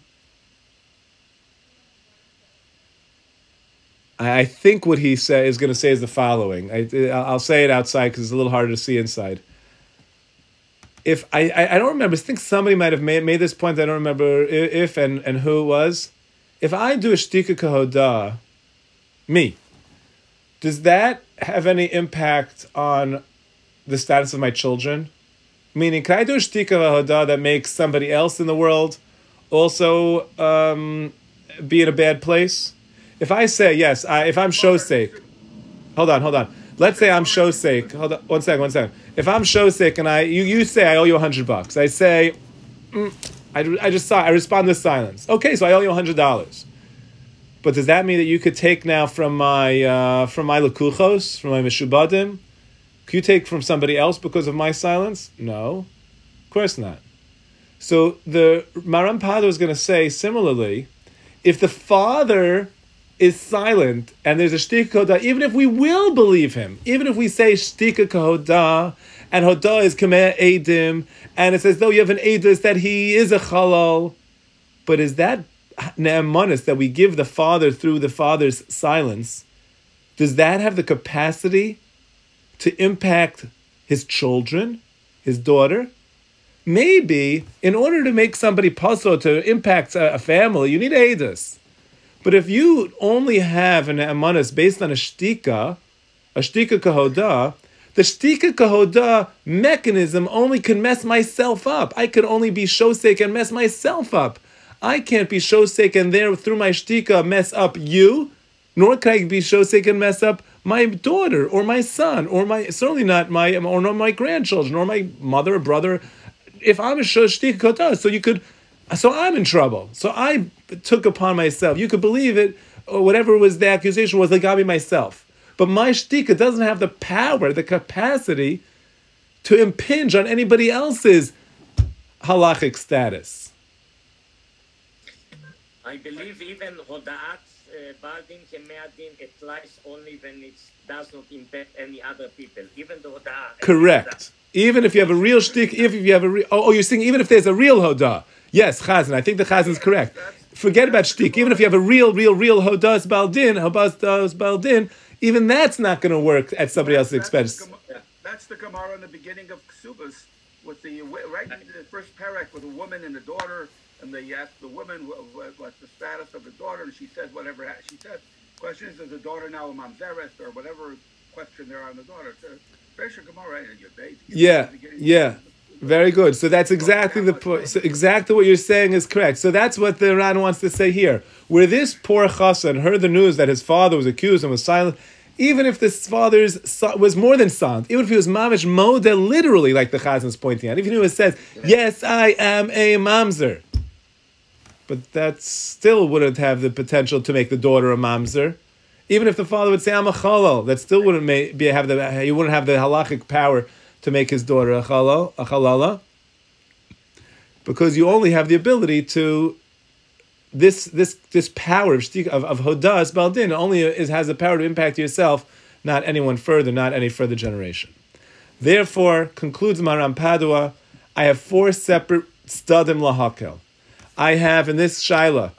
I think what he is going to say is the following. I'll say it outside because it's a little harder to see inside. If I don't remember, I think somebody might have made this point. I don't remember if and who it was. If I do a shtika kahodah, me, does that have any impact on the status of my children? Meaning, can I do a shtika kahodah that makes somebody else in the world also be in a bad place? If I say, yes, if I'm shosek, hold on. Let's say I'm shosek. Hold on, one second. If I'm shosek and you say I owe you $100, I say, I respond to silence. Okay, so I owe you $100. But does that mean that you could take now from my lekuchos, from my meshubadim? Could you take from somebody else because of my silence? No, of course not. So the Maram Padua is going to say similarly, if the father is silent and there's a shtika kahodah, even if we will believe him, even if we say shtika kahodah and hodah is kameh edim, and it says though you have an edus that he is a chalal, but is that ne'emanis that we give the father through the father's silence, does that have the capacity to impact his children, his daughter? Maybe in order to make somebody puzzle to impact a family, you need edus. But if you only have an amanas based on a shtika kahodah, The shtika kahoda mechanism only can mess myself up. I can only be shosek and mess myself up. I can't be shosek and there through my shtika mess up you, nor can I be shosek and mess up my daughter or my son or certainly not my grandchildren or my mother or brother. If I'm a shtika kahoda, so I'm in trouble. So I took upon myself. You could believe it, or whatever was the accusation was, like me myself. But my shtika doesn't have the power, the capacity to impinge on anybody else's halachic status. I believe even Hoda'at Baldin Kemeadin applies only when it does not impact any other people. Even the Hoda'at. Correct. Even if you have a real shtik, if you have a real... you're saying even if there's a real Hodah. Yes, Chazan. I think the Chazan is correct. Forget about shtik. Even if you have a real Hodas Baldin, even that's not going to work at somebody else's expense. That's the Gemara in the beginning of Ksubas, with the first parak with a woman and a daughter, and they asked the woman what's the status of the daughter, and she said whatever she said. Question is the daughter now a mamzeres or whatever question there on the daughter? It's a special Gemara in your base. Yeah. Very good. So that's exactly the point. So exactly what you're saying is correct. So that's what the Ran wants to say here. Where this poor chassan heard the news that his father was accused and was silent, even if this father's was more than silent, even if he was mamish modeh, literally, like the chazan is pointing out, even if it says, yes, I am a mamzer, but that still wouldn't have the potential to make the daughter a mamzer. Even if the father would say, I'm a chalal, that still wouldn't he wouldn't have the halachic power to make his daughter a chalala, because you only have the ability to this power of Hodas Baldin only has the power to impact yourself, not anyone further, not any further generation. Therefore, concludes Maram Padua, I have 4 separate stadim lahakel. I have in this shaila,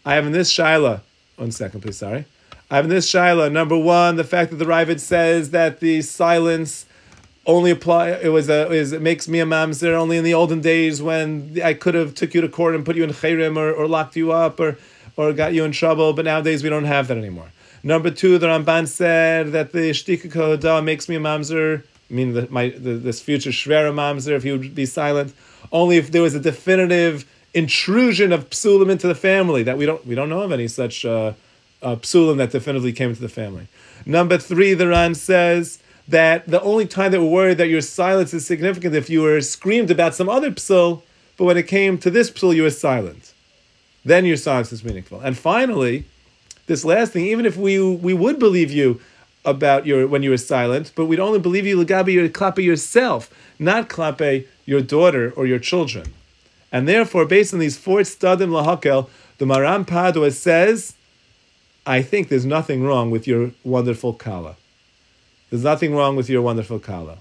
1 second please, sorry. I have in this shaila, number 1, the fact that the Ravid says that the silence only it makes me a mamzer only in the olden days when I could have took you to court and put you in chayrim or locked you up or got you in trouble, but nowadays we don't have that anymore. Number 2, the Ramban said that the shtika kodah makes me a mamzer, I mean this future shvera mamzer, if he would be silent, only if there was a definitive intrusion of psulim into the family, that we don't know of any such psulim that definitively came into the family. Number 3, the Ran says that the only time that we're worried that your silence is significant if you were screamed about some other psul, but when it came to this psul, you were silent. Then your silence is meaningful. And finally, this last thing, even if we would believe you about when you were silent, but we'd only believe you legabi your klape yourself, not klape your daughter or your children. And therefore, based on these 4 stadim lahakel, the Maram Padua says, I think there's nothing wrong with your wonderful kala. There's nothing wrong with your wonderful kala.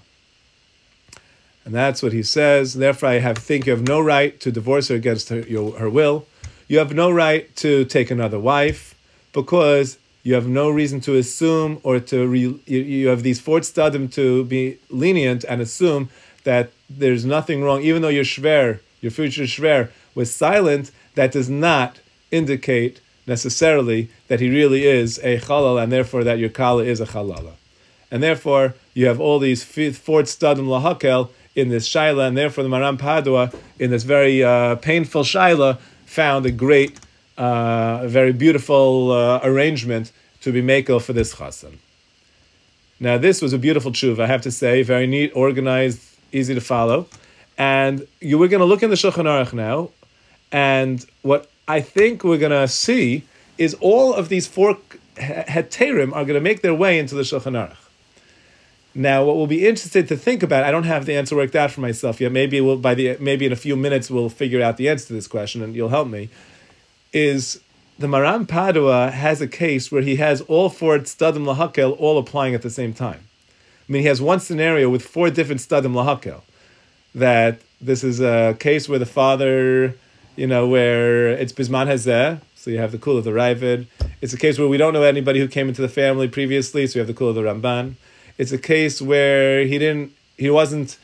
And that's what he says. Therefore, I think you have no right to divorce her against her will. You have no right to take another wife, because you have no reason to assume or you have these 4 stadim to be lenient and assume that there's nothing wrong, even though your future shver was silent, that does not indicate necessarily that he really is a chalal, and therefore that your kala is a chalala. And therefore, you have all these 4 stadim lahakel in this shaila, and therefore the Maram Padua, in this very painful shaila, found a great, very beautiful arrangement to be makel for this chassan. Now, this was a beautiful tshuva, I have to say, very neat, organized, easy to follow. And we're going to look in the Shulchan Aruch now, and what I think we're going to see is all of these 4 heterim are going to make their way into the Shulchan Aruch. Now, what we'll be interested to think about, I don't have the answer worked out for myself yet. Maybe in a few minutes we'll figure out the answer to this question, and you'll help me. Is the Maram Padua has a case where he has all 4 stadim lahakel all applying at the same time. I mean, he has one scenario with 4 different stadim lahakel. That this is a case where the father, where it's bisman hazeh, so you have the kula of the Ravid. It's a case where we don't know anybody who came into the family previously, so you have the kula of the Ramban. It's a case where he wasn't,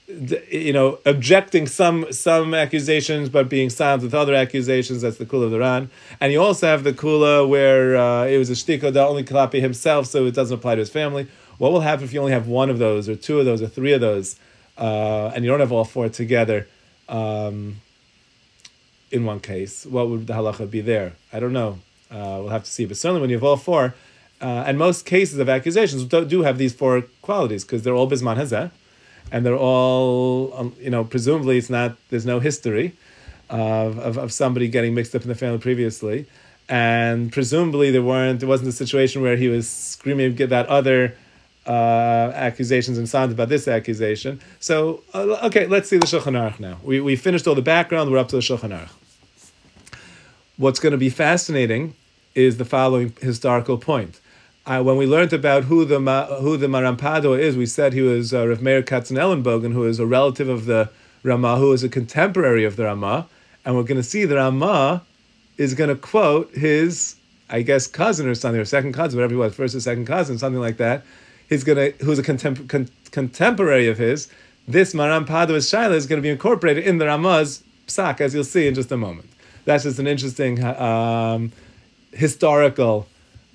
objecting some accusations, but being silent with other accusations. That's the kula of the Ran. And you also have the kula where it was a shtika that only kalapi himself, so it doesn't apply to his family. What will happen if you only have one of those, or two of those, or three of those, and you don't have all four together in one case? What would the halacha be there? I don't know. We'll have to see. But certainly when you have all four, and most cases of accusations do have these four qualities, because they're all bisman hazeh, and they're all, presumably there's no history of somebody getting mixed up in the family previously, and presumably there wasn't a situation where he was screaming about other accusations and sounds about this accusation. So, okay, let's see the Shulchan Aruch now. We finished all the background, we're up to the Shulchan Aruch. What's going to be fascinating is the following historical point. When we learned about who the Maram Padua is, we said he was Rav Meir Katzenellenbogen, who is a relative of the Ramah, who is a contemporary of the Ramah, and we're going to see the Ramah is going to quote his, I guess, cousin or something, or second cousin, whatever he was, first or second cousin, something like that. Who's a contemporary of his. This Maram Padua's Shaila is going to be incorporated in the Ramah's Psak, as you'll see in just a moment. That's just an interesting historical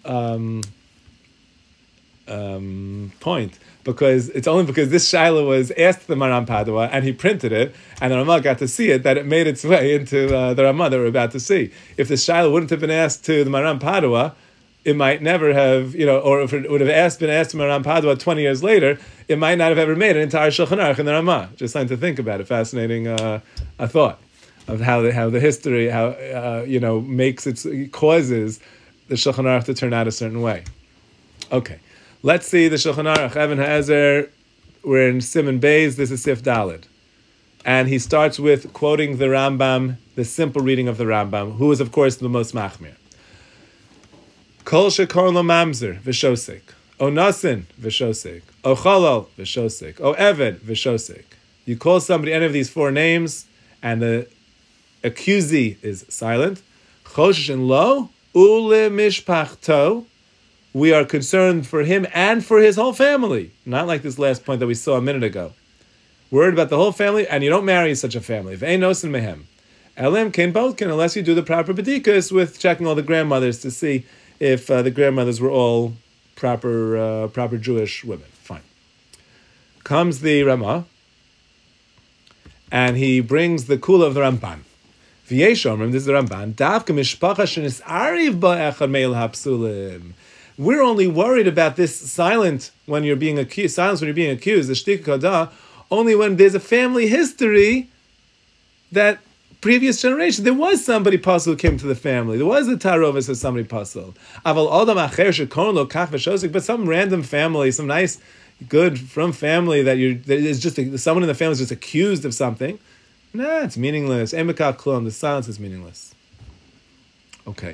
point, because it's only because this Shaila was asked the Maram Padua and he printed it, and the Ramah got to see it, that it made its way into the Ramah that we're about to see. If the Shaila wouldn't have been asked to the Maram Padua, it might never have, or if it would have been asked to Maram Padua 20 years later, it might not have ever made an entire Shulchan Aruch in the Ramah. Just something to think about. A fascinating a thought of how the history causes the Shulchan Aruch to turn out a certain way. Okay, let's see the Shulchan Aruch. Even HaEzer, we're in Siman Beis. This is Sif Daled, and he starts with quoting the Rambam, the simple reading of the Rambam, who is of course the most machmir. Kol shekor lo mamzer v'shosek, o nasin v'shosek, o chalal v'shosek, o eved v'shosek. You call somebody any of these four names, and the accusee is silent. Choshen lo ule mishpachto. We are concerned for him and for his whole family. Not like this last point that we saw a minute ago. Worried about the whole family, and you don't marry such a family. V'ein nosin mehem. Elim kein boltkin, unless you do the proper bedikas with checking all the grandmothers to see if the grandmothers were all proper Jewish women. Fine. Comes the Ramah, and he brings the kula of the Ramban. V'yesh omrim, this is the Ramban, davka mishpacha shenis ariv ba'echad meil hapsulim. We're only worried about this silence when you're being accused, the shtik kada, only when there's a family history that previous generation, there was somebody puzzle who came to the family. There was a tarovis of somebody puzzle. But some random family, some nice, good from family that is just someone in the family is just accused of something. Nah, it's meaningless. Emekah klum, the silence is meaningless. Okay.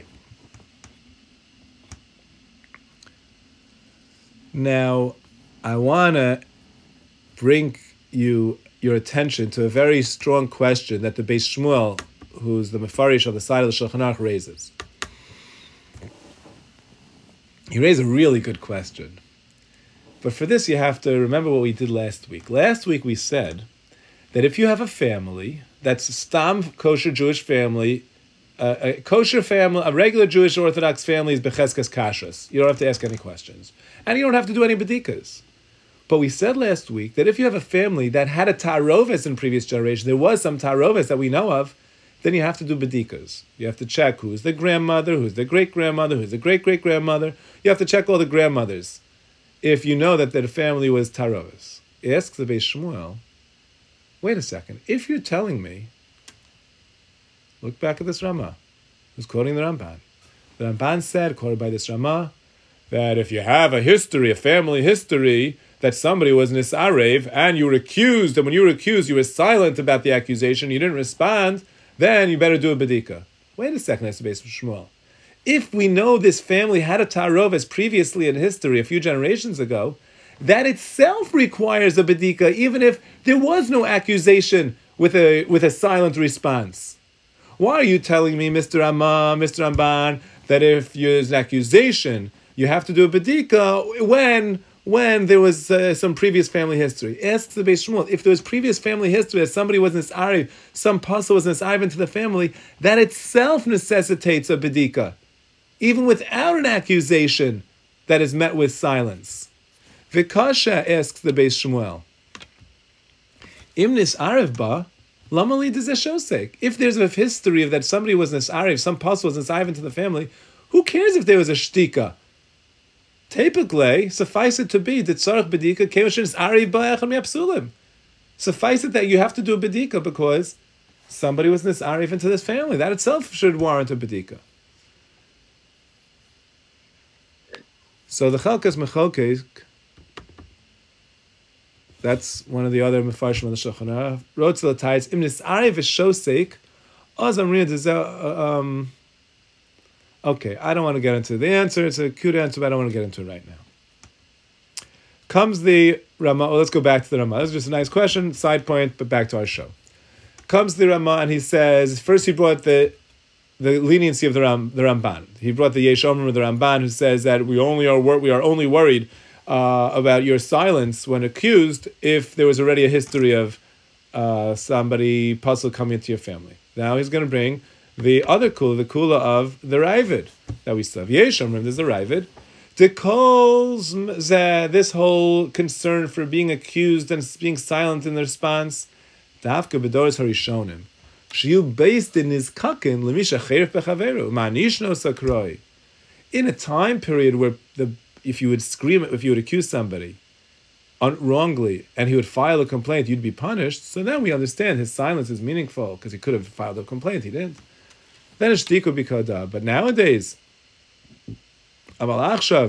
Now, I want to bring your attention to a very strong question that the Beis Shmuel, who's the Mefarish on the side of the Shulchan Aruch, raises. He raised a really good question. But for this, you have to remember what we did last week. Last week we said that if you have a family that's a stam kosher Jewish family, a kosher family, a regular Jewish Orthodox family is becheskes kashrus. You don't have to ask any questions. And you don't have to do any bedikas. But we said last week that if you have a family that had a tarovis in previous generations, there was some tarovis that we know of, then you have to do bedikas. You have to check who's the grandmother, who's the great-grandmother, who's the great-great-grandmother. You have to check all the grandmothers if you know that the family was tarovis. Asks the Beis Shmuel, wait a second, if you're telling me, look back at this Ramah, who's quoting the Ramban. The Ramban said, quoted by this Ramah, that if you have a history, a family history, that somebody was nisarev, and you were accused, and when you were accused, you were silent about the accusation, you didn't respond, then you better do a bedika. Wait a second, that's the Beis Shmuel. If we know this family had a tarovis previously in history, a few generations ago, that itself requires a bedika, even if there was no accusation with a silent response. Why are you telling me, Mr. Amma, Mr. Ramban, that if there's an accusation, you have to do a bedika when there was some previous family history? Asks the Beis Shmuel, if there was previous family history, as somebody was nisariv, some pasuk was nisariv into the family, that itself necessitates a bedika, even without an accusation that is met with silence. Vikasha asks the Beis Shmuel, Imnis Arev ba, lamali dezeshosek. If there's a history of that somebody was Nisarev, some puzzle was Nisarev into the family, who cares if there was a shtika? Typically, suffice it to be that tzarich bedika kevashin Nisarev ba echad miapsulim. Suffice it that you have to do a bedika because somebody was Nisarev into this family. That itself should warrant a bedika. So the Chalkas Mechalkes, that's one of the other Mefarshim of the Shulchan Aruch, wrote to the Tithes, Im Nisarev v'shosek, oz amrin dezel. Okay, I don't want to get into the answer. It's a cute answer, but I don't want to get into it right now. Comes the Rama. Well, let's go back to the Rama. This is just a nice question, side point, but back to our show. Comes the Rama and he says, first he brought the leniency of the Ramban. He brought the Yesh Omer of the Ramban, who says that we are only worried about your silence when accused if there was already a history of somebody puzzle coming into your family. Now he's going to bring the other kula, the kula of the Ravid that we still have. Yesh Omer, there's the Ravid. Calls this whole concern for being accused and being silent in the response. Dafka b'doros harishonim. Shiu based in his kakin lemisha cherif bechaveru manishno sakroi. In a time period where if you would scream, if you would accuse somebody wrongly, and he would file a complaint, you'd be punished. So then we understand his silence is meaningful because he could have filed a complaint, he didn't. Then a shtik would be kodah. But nowadays, aval achshav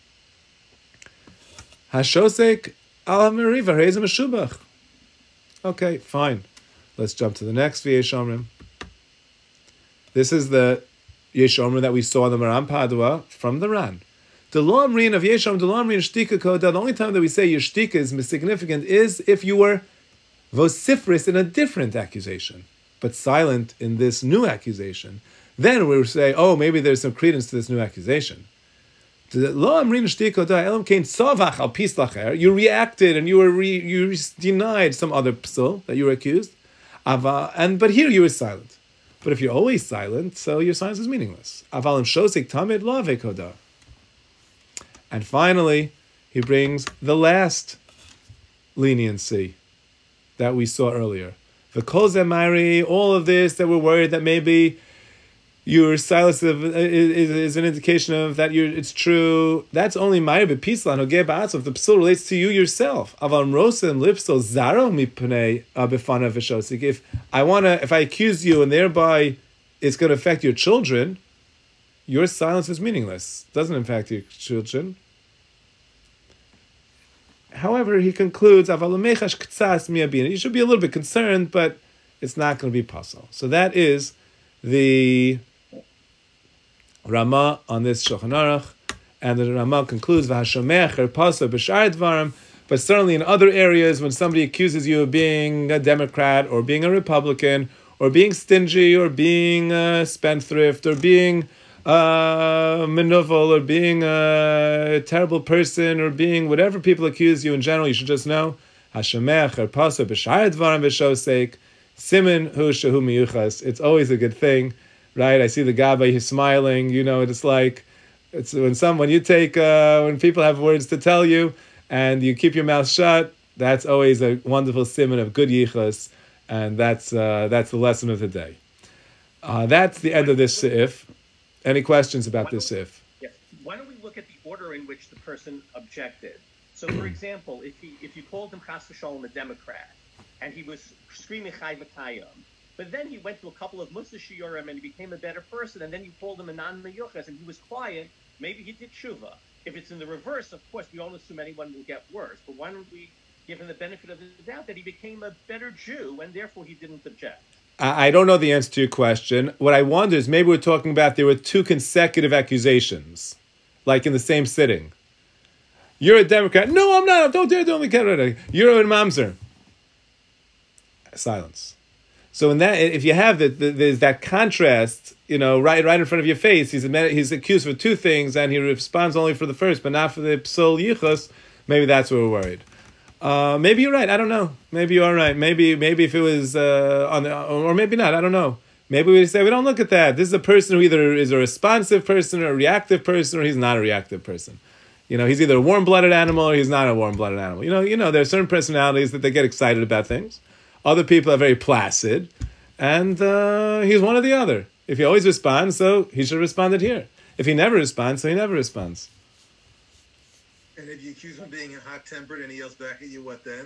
hashosek al hameriva reizem meshubach. Okay, fine. Let's jump to the next Yesh Omrim. This is the Yesh Omrim that we saw in the Maran Padua from the Ran. The law Amrin of Yesh Omrim, the law Amrin Shtika Koda, the only time that we say your Shtika is significant is if you were vociferous in a different accusation, but silent in this new accusation. Then we would say, oh, maybe there's some credence to this new accusation. The law Amrin Shtika Koda, Elam Kain Savach al Pislacher, you reacted and you denied some other psul that you were accused. But here you were silent. But if you're always silent, so your silence is meaningless. Aval shosik tamid la vekoda. And finally, he brings the last leniency that we saw earlier. V'kol zemari, all of this that we're worried that maybe your silence is an indication of that it's true. That's only Ma'ir b'pislan hogeh ba'atzov. The psul relates to you yourself. Aval rosim lipsol zaro mipnei b'fanav v'shosik. If I accuse you and thereby it's going to affect your children, your silence is meaningless. It doesn't impact your children. However, he concludes, Aval mechash ktsas mi'abin. You should be a little bit concerned, but it's not going to be possible. So that is the Rama on this Shulchan Aruch, and the Rama concludes v'hashamech erpasa b'shar dvarim. But certainly in other areas, when somebody accuses you of being a Democrat or being a Republican or being stingy or being a spendthrift or being a menuvel or being a terrible person or being whatever people accuse you in general, you should just know hashamech erpasa b'shar dvarim v'shosek simin hu shehu miyuchas. It's always a good thing. Right, I see the Gabbai, he's smiling. You know, it's like when people have words to tell you and you keep your mouth shut. That's always a wonderful siman of good yichus, and that's the lesson of the day. That's the end of this seif. Any questions about this seif? Yes. Why don't we look at the order in which the person objected? So, for example, if you called him chas v'shalom a Democrat and he was screaming chai v'kayim, but then he went to a couple of Musa Shiurim and he became a better person, and then you called him a non-meyuchas and he was quiet, maybe he did tshuva. If it's in the reverse, of course, we don't assume anyone will get worse. But why don't we give him the benefit of the doubt that he became a better Jew and therefore he didn't object? I don't know the answer to your question. What I wonder is maybe we're talking about there were two consecutive accusations, like in the same sitting. You're a Democrat. No, I'm not. Don't dare. You're a mamzer. Silence. So in that, if you have there's that contrast, right in front of your face. He's accused for two things, and he responds only for the first, but not for the psul yichus. Maybe that's where we're worried. Maybe you're right. I don't know. Maybe you are right. Maybe if it was or maybe not. I don't know. Maybe we say we don't look at that. This is a person who either is a responsive person or a reactive person, or he's not a reactive person. He's either a warm-blooded animal or he's not a warm-blooded animal. There are certain personalities that they get excited about things. Other people are very placid, and he's one or the other. If he always responds, so he should have responded here. If he never responds, so he never responds. And if you accuse him of being hot-tempered and he yells back at you, what then?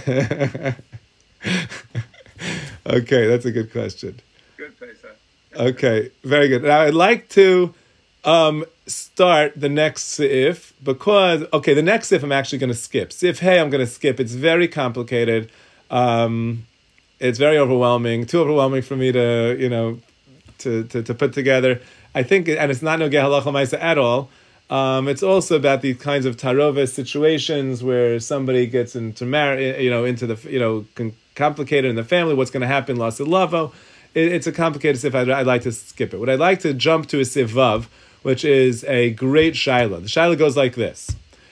Okay, that's a good question. Good, Pesach. Okay, very good. Now, I'd like to start the next Seif because, the next Seif I'm actually going to skip. Seif Hey, I'm going to skip. It's very complicated. It's very overwhelming. Too overwhelming for me to put together. I think, and it's not Nogeh Halacha Maisa at all. It's also about these kinds of taroves situations where somebody gets into complicated in the family. What's going to happen? Loss of lavo. It's a complicated Seif. I'd like to skip it. What I'd like to jump to is Seif Vav, which is a great shaila. The shaila goes like this: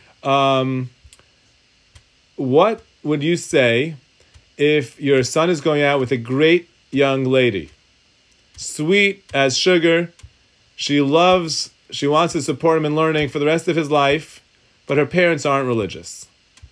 what would you say if your son is going out with a great young lady, sweet as sugar? She wants to support him in learning for the rest of his life, but her parents aren't religious.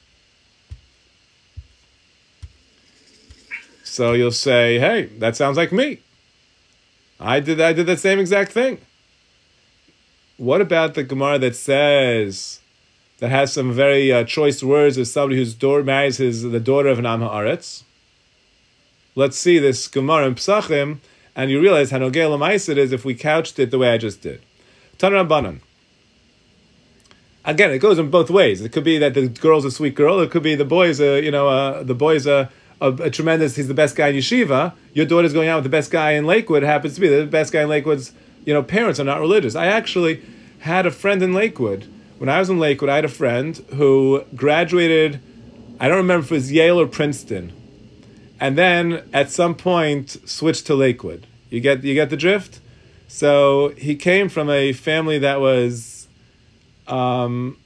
So you'll say, hey, that sounds like me. I did that same exact thing. What about the Gemara that has some very choice words of somebody whose marries the daughter of an Am Haaretz? Let's see this Gemara in Psachim, and you realize how Nogeh L'Maisa it is if we couched it the way I just did. Tan Rabbanan. Again, it goes in both ways. It could be that the girl's a sweet girl. It could be the boy's a tremendous. He's the best guy in yeshiva. Your daughter's going out with the best guy in Lakewood. It happens to be the best guy in Lakewood's. Parents are not religious. I actually had a friend in Lakewood. When I was in Lakewood, I had a friend who graduated. I don't remember if it was Yale or Princeton, and then at some point switched to Lakewood. You get the drift. So he came from a family that was, at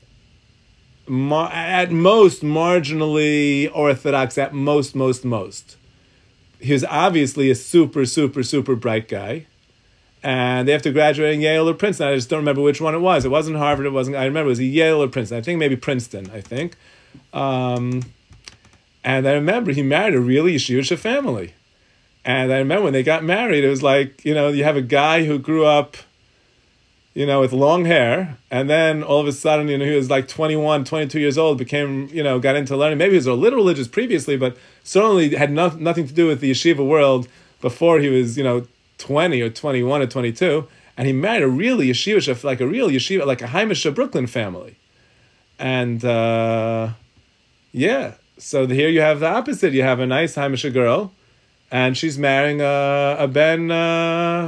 most, marginally Orthodox, at most. He was obviously a super, super, super bright guy. And they have to graduate in Yale or Princeton. I just don't remember which one it was. It wasn't Harvard. I remember it was Yale or Princeton. I think maybe Princeton, And I remember he married a really yeshivish family. And I remember when they got married, it was like, you have a guy who grew up, with long hair. And then all of a sudden, he was like 21, 22 years old, became, got into learning. Maybe he was a little religious previously, but certainly had nothing to do with the yeshiva world before he was, 20 or 21 or 22. And he married a really yeshiva, like a real yeshiva, like a Hamish Brooklyn family. And, so here you have the opposite. You have a nice Hamish girl. And she's marrying a ben, a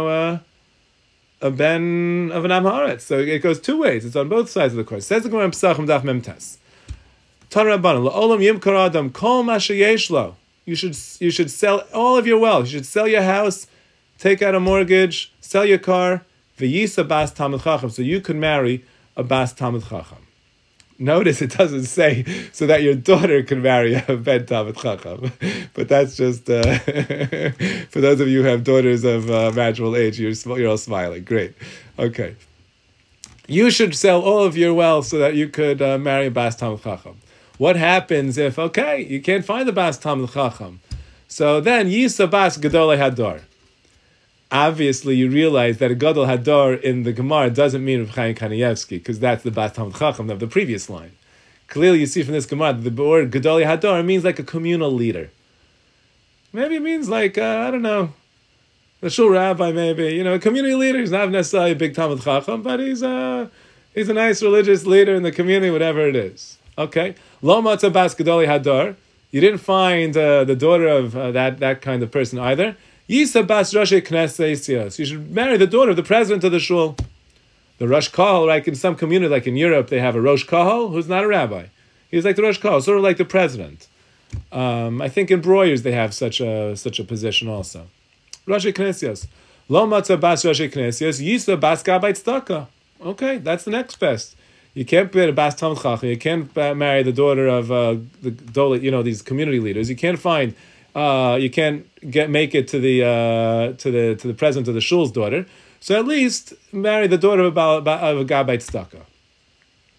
ben of an Am Haaretz. So it goes two ways. It's on both sides of the coin. Says the Gemara in Pesachim Daf Mem Tes. Tan Rabbanan la'olam yimkar adam kol ma sheyesh lo. You should sell all of your wealth. You should sell your house, take out a mortgage, sell your car, v'yisa bas Talmid Chacham, so you can marry a bas Talmid Chacham. Notice it doesn't say so that your daughter can marry a ben Talmid Chacham, but that's just for those of you who have daughters of marriageable age. You're all smiling. Great, okay. You should sell all of your wealth so that you could marry a bas Talmid Chacham. What happens if you can't find the bas Talmid Chacham? So then yisa bas Gedolei Hador. Obviously, you realize that a Gadol Hador in the Gemara doesn't mean Rav Chaim Kanievsky, because that's the Bas Talmid Chacham of the previous line. Clearly, you see from this Gemara that the word Gadol Hador means like a communal leader. Maybe it means like, I don't know, the shul rabbi maybe. A community leader. He's not necessarily a big Talmid Chacham, but he's a nice religious leader in the community, whatever it is. Okay? Lo matzah bas Gadol Hador. You didn't find the daughter of that kind of person either. Yisa bas Rosh Knesset. So you should marry the daughter of the president of the shul. The Rosh Kahal, like in some community, like in Europe, they have a Rosh Kahal who's not a rabbi. He's like the Rosh Kahal, sort of like the president. I think in Breuer's they have such a position also. Rosh Knesset. Lo matzah bas Rosh Knesset. Yisa bas Gabbai Tzedakah. Okay, that's the next best. You can't be a bas Talmid Chacham. You can't marry the daughter of the dole, these community leaders. You can't find. You can't make it to the president of the shul's daughter. So at least marry the daughter of a Gabbai Tzedakah.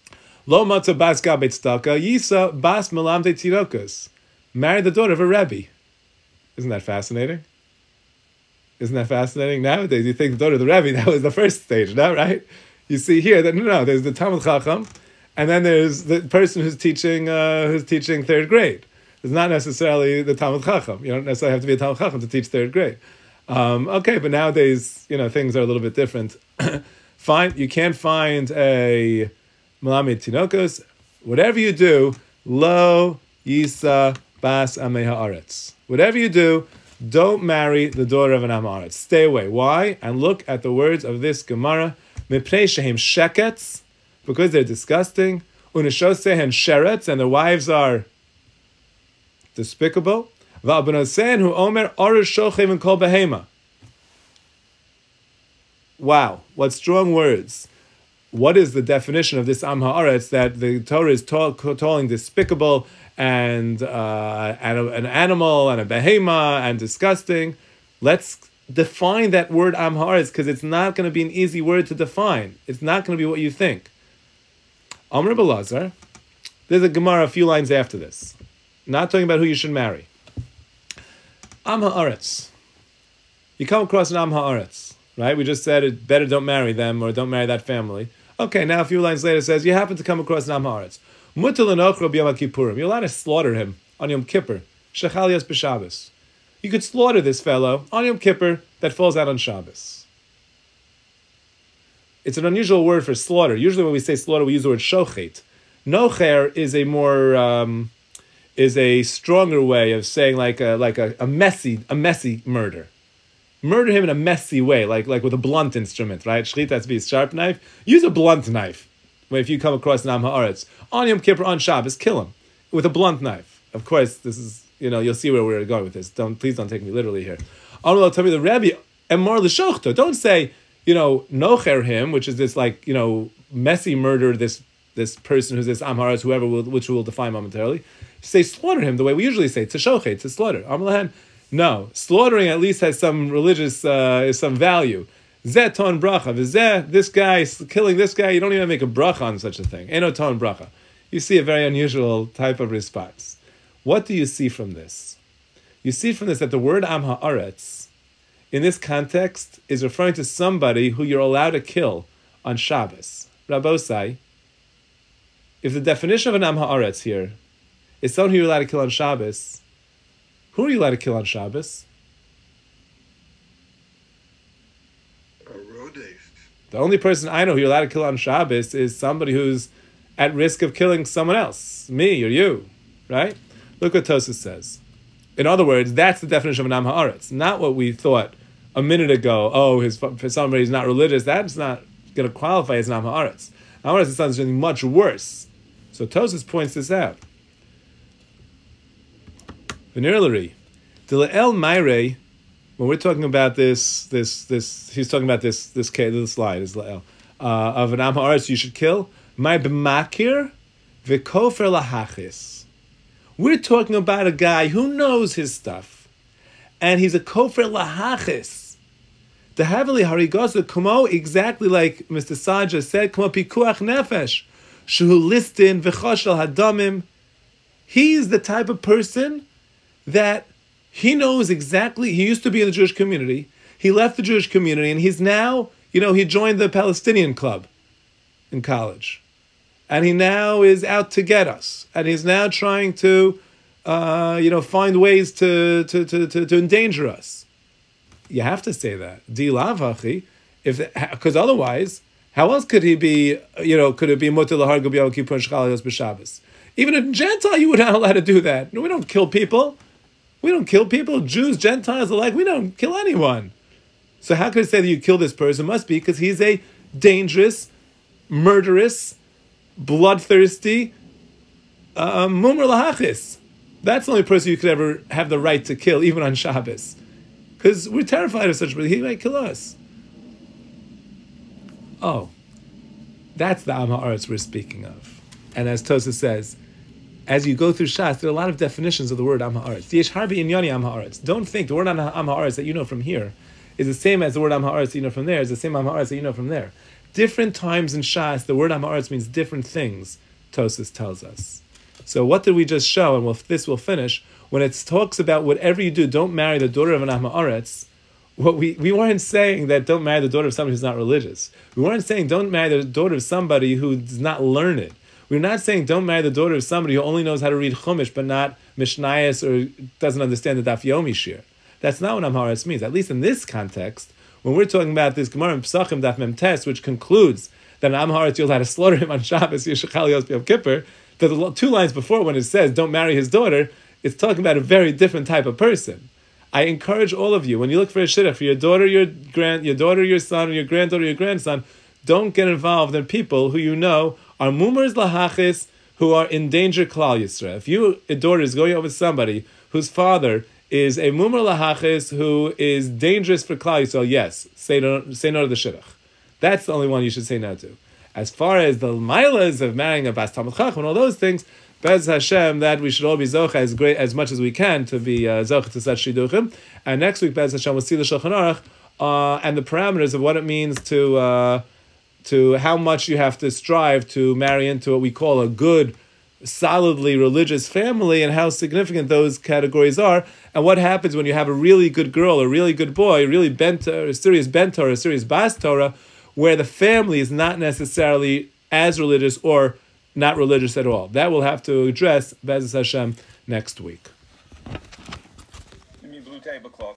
Lo matza bas gabet staka, yisa bas melamde tirokas. Married the daughter of a Rebbe. Isn't that fascinating? Isn't that fascinating? Nowadays, you think the daughter of the Rebbe, that was the first stage, no, right? You see here that, no, there's the Talmud Chacham, and then there's the person who's teaching third grade. It's not necessarily the Talmud Chacham. You don't necessarily have to be a Talmud Chacham to teach third grade. Okay, but nowadays, things are a little bit different. Fine, you can't find a Malamid Tinokos. Whatever you do, lo yisa bas amei haaretz. Whatever you do, don't marry the daughter of an am haaretz. Stay away. Why? And look at the words of this Gemara. Mipnei shehem sheketz, because they're disgusting. Uneshosehen sheretz, and their wives are despicable. Va'abnosen hu omer arish shochem and kol behema. Wow, what strong words. What is the definition of this Am Haaretz that the Torah is calling despicable and an animal and a behema and disgusting? Let's define that word Am Haaretz, because it's not going to be an easy word to define. It's not going to be what you think. Amr Belazar, there's a Gemara a few lines after this. Not talking about who you should marry. Am Haaretz. You come across an Am Haaretz. Right? We just said it better don't marry them or don't marry that family. Okay, now a few lines later it says, you happen to come across an Am Haaretz. Mutar l'nochro b'yom kippurim. You're allowed to slaughter him on Yom Kippur. Shechal yos b'Shabbos. You could slaughter this fellow on Yom Kippur that falls out on Shabbos. It's an unusual word for slaughter. Usually when we say slaughter, we use the word shochet. Nocher is a more, is a stronger way of saying like a messy murder. Murder him in a messy way, like with a blunt instrument, right? Shchita has to be a sharp knife. Use a blunt knife. If you come across an Am Haaretz on Yom Kippur, on Shabbos, kill him with a blunt knife. Of course, this is, you'll see where we're going with this. Please don't take me literally here. Don't say, nocher him, which is this messy murder, this person who's this Am Haaretz, which we'll define momentarily. Say slaughter him the way we usually say, to shochet, to slaughter. No, slaughtering at least has some religious, some value. Zeh ton bracha. This guy, killing this guy, you don't even make a bracha on such a thing. Eno ton bracha. You see a very unusual type of response. What do you see from this? You see from this that the word Am Haaretz, in this context, is referring to somebody who you're allowed to kill on Shabbos. Rabbosai, if the definition of an Am Haaretz here is someone who you're allowed to kill on Shabbos, who are you allowed to kill on Shabbos? The only person I know who you're allowed to kill on Shabbos is somebody who's at risk of killing someone else, me or you, right? Look what Tosfos says. In other words, that's the definition of an Am Haaretz, not what we thought a minute ago. Oh, for somebody who's not religious, that's not going to qualify as an Am Haaretz. Am Haaretz is something much worse. So Tosfos points this out. Venerary, Dila'el Maire, when we're talking about this, he's talking about this slide, is La'el, of an Am Haaretz you should kill. My b'makir v'kofer lahachis. We're talking about a guy who knows his stuff, and he's a kofer lahachis. The heavily harigosa kumo, exactly like Mr. Saja said, kumo pikuach nefesh, shehu listin v'choshel hadamim. He's the type of person that he knows exactly. He used to be in the Jewish community. He left the Jewish community, and he's now, he joined the Palestinian club in college. And he now is out to get us. And he's now trying to, find ways to endanger us. You have to say that. Di lavachi, because otherwise, how else could he be, could it be mutar lahar g'b'yom kippur shchal yos b'Shabbos? Even a Gentile, you would not allowed to do that. No, we don't kill people. We don't kill people. Jews, Gentiles alike, we don't kill anyone. So how could I say that you kill this person? It must be because he's a dangerous, murderous, bloodthirsty, mumar lahachis. That's the only person you could ever have the right to kill, even on Shabbos. Because we're terrified of such a person. He might kill us. Oh, that's the Am Haaretz we're speaking of. And as Tosfos says, as you go through Shas, there are a lot of definitions of the word Am Haaretz. Yesh harbi inyani Am Haaretz. Don't think the word Am Haaretz that you know from here is the same as the word Am Haaretz that you know from there, is the same Am Haaretz that you know from there. Different times in Shas, the word Am Haaretz means different things Tosfos tells us. So what did we just show? And this will finish. When it talks about whatever you do, don't marry the daughter of an Ahma'aretz, what we weren't saying that don't marry the daughter of somebody who's not religious. We weren't saying don't marry the daughter of somebody who's not learned. We're not saying don't marry the daughter of somebody who only knows how to read Chumash but not Mishnayos or doesn't understand the Daf Yomi Shir. That's not what Amharetz means. At least in this context, when we're talking about this Gemara in Pesachim Daf Mem Tes, which concludes that an Amharetz you'll have to slaughter him on Shabbos, Yishachal Yos B'Yom Kippur, the 2 lines before when it says don't marry his daughter, it's talking about a very different type of person. I encourage all of you, when you look for a shidduch for your daughter, your daughter, your son, or your granddaughter, your grandson, don't get involved in people who you know are mumers lahachis, who are in danger klal Yisrael. If your daughter is going out with somebody whose father is a mumar lahachis who is dangerous for klal Yisrael, yes, say no to the shidduch. That's the only one you should say no to. As far as the milas of marrying a bas talmid chacham and all those things, Bez Hashem, that we should all be zocha as much as we can to be zocha to such shidduchim. And next week, Bez Hashem, we'll see the Shulchan Aruch and the parameters of what it means to how much you have to strive to marry into what we call a good, solidly religious family, and how significant those categories are, and what happens when you have a really good girl, a really good boy, a really a serious ben Torah, a serious bas Torah, where the family is not necessarily as religious or not religious at all. That we'll have to address, Bez Hashem, next week. Give me blue tablecloth.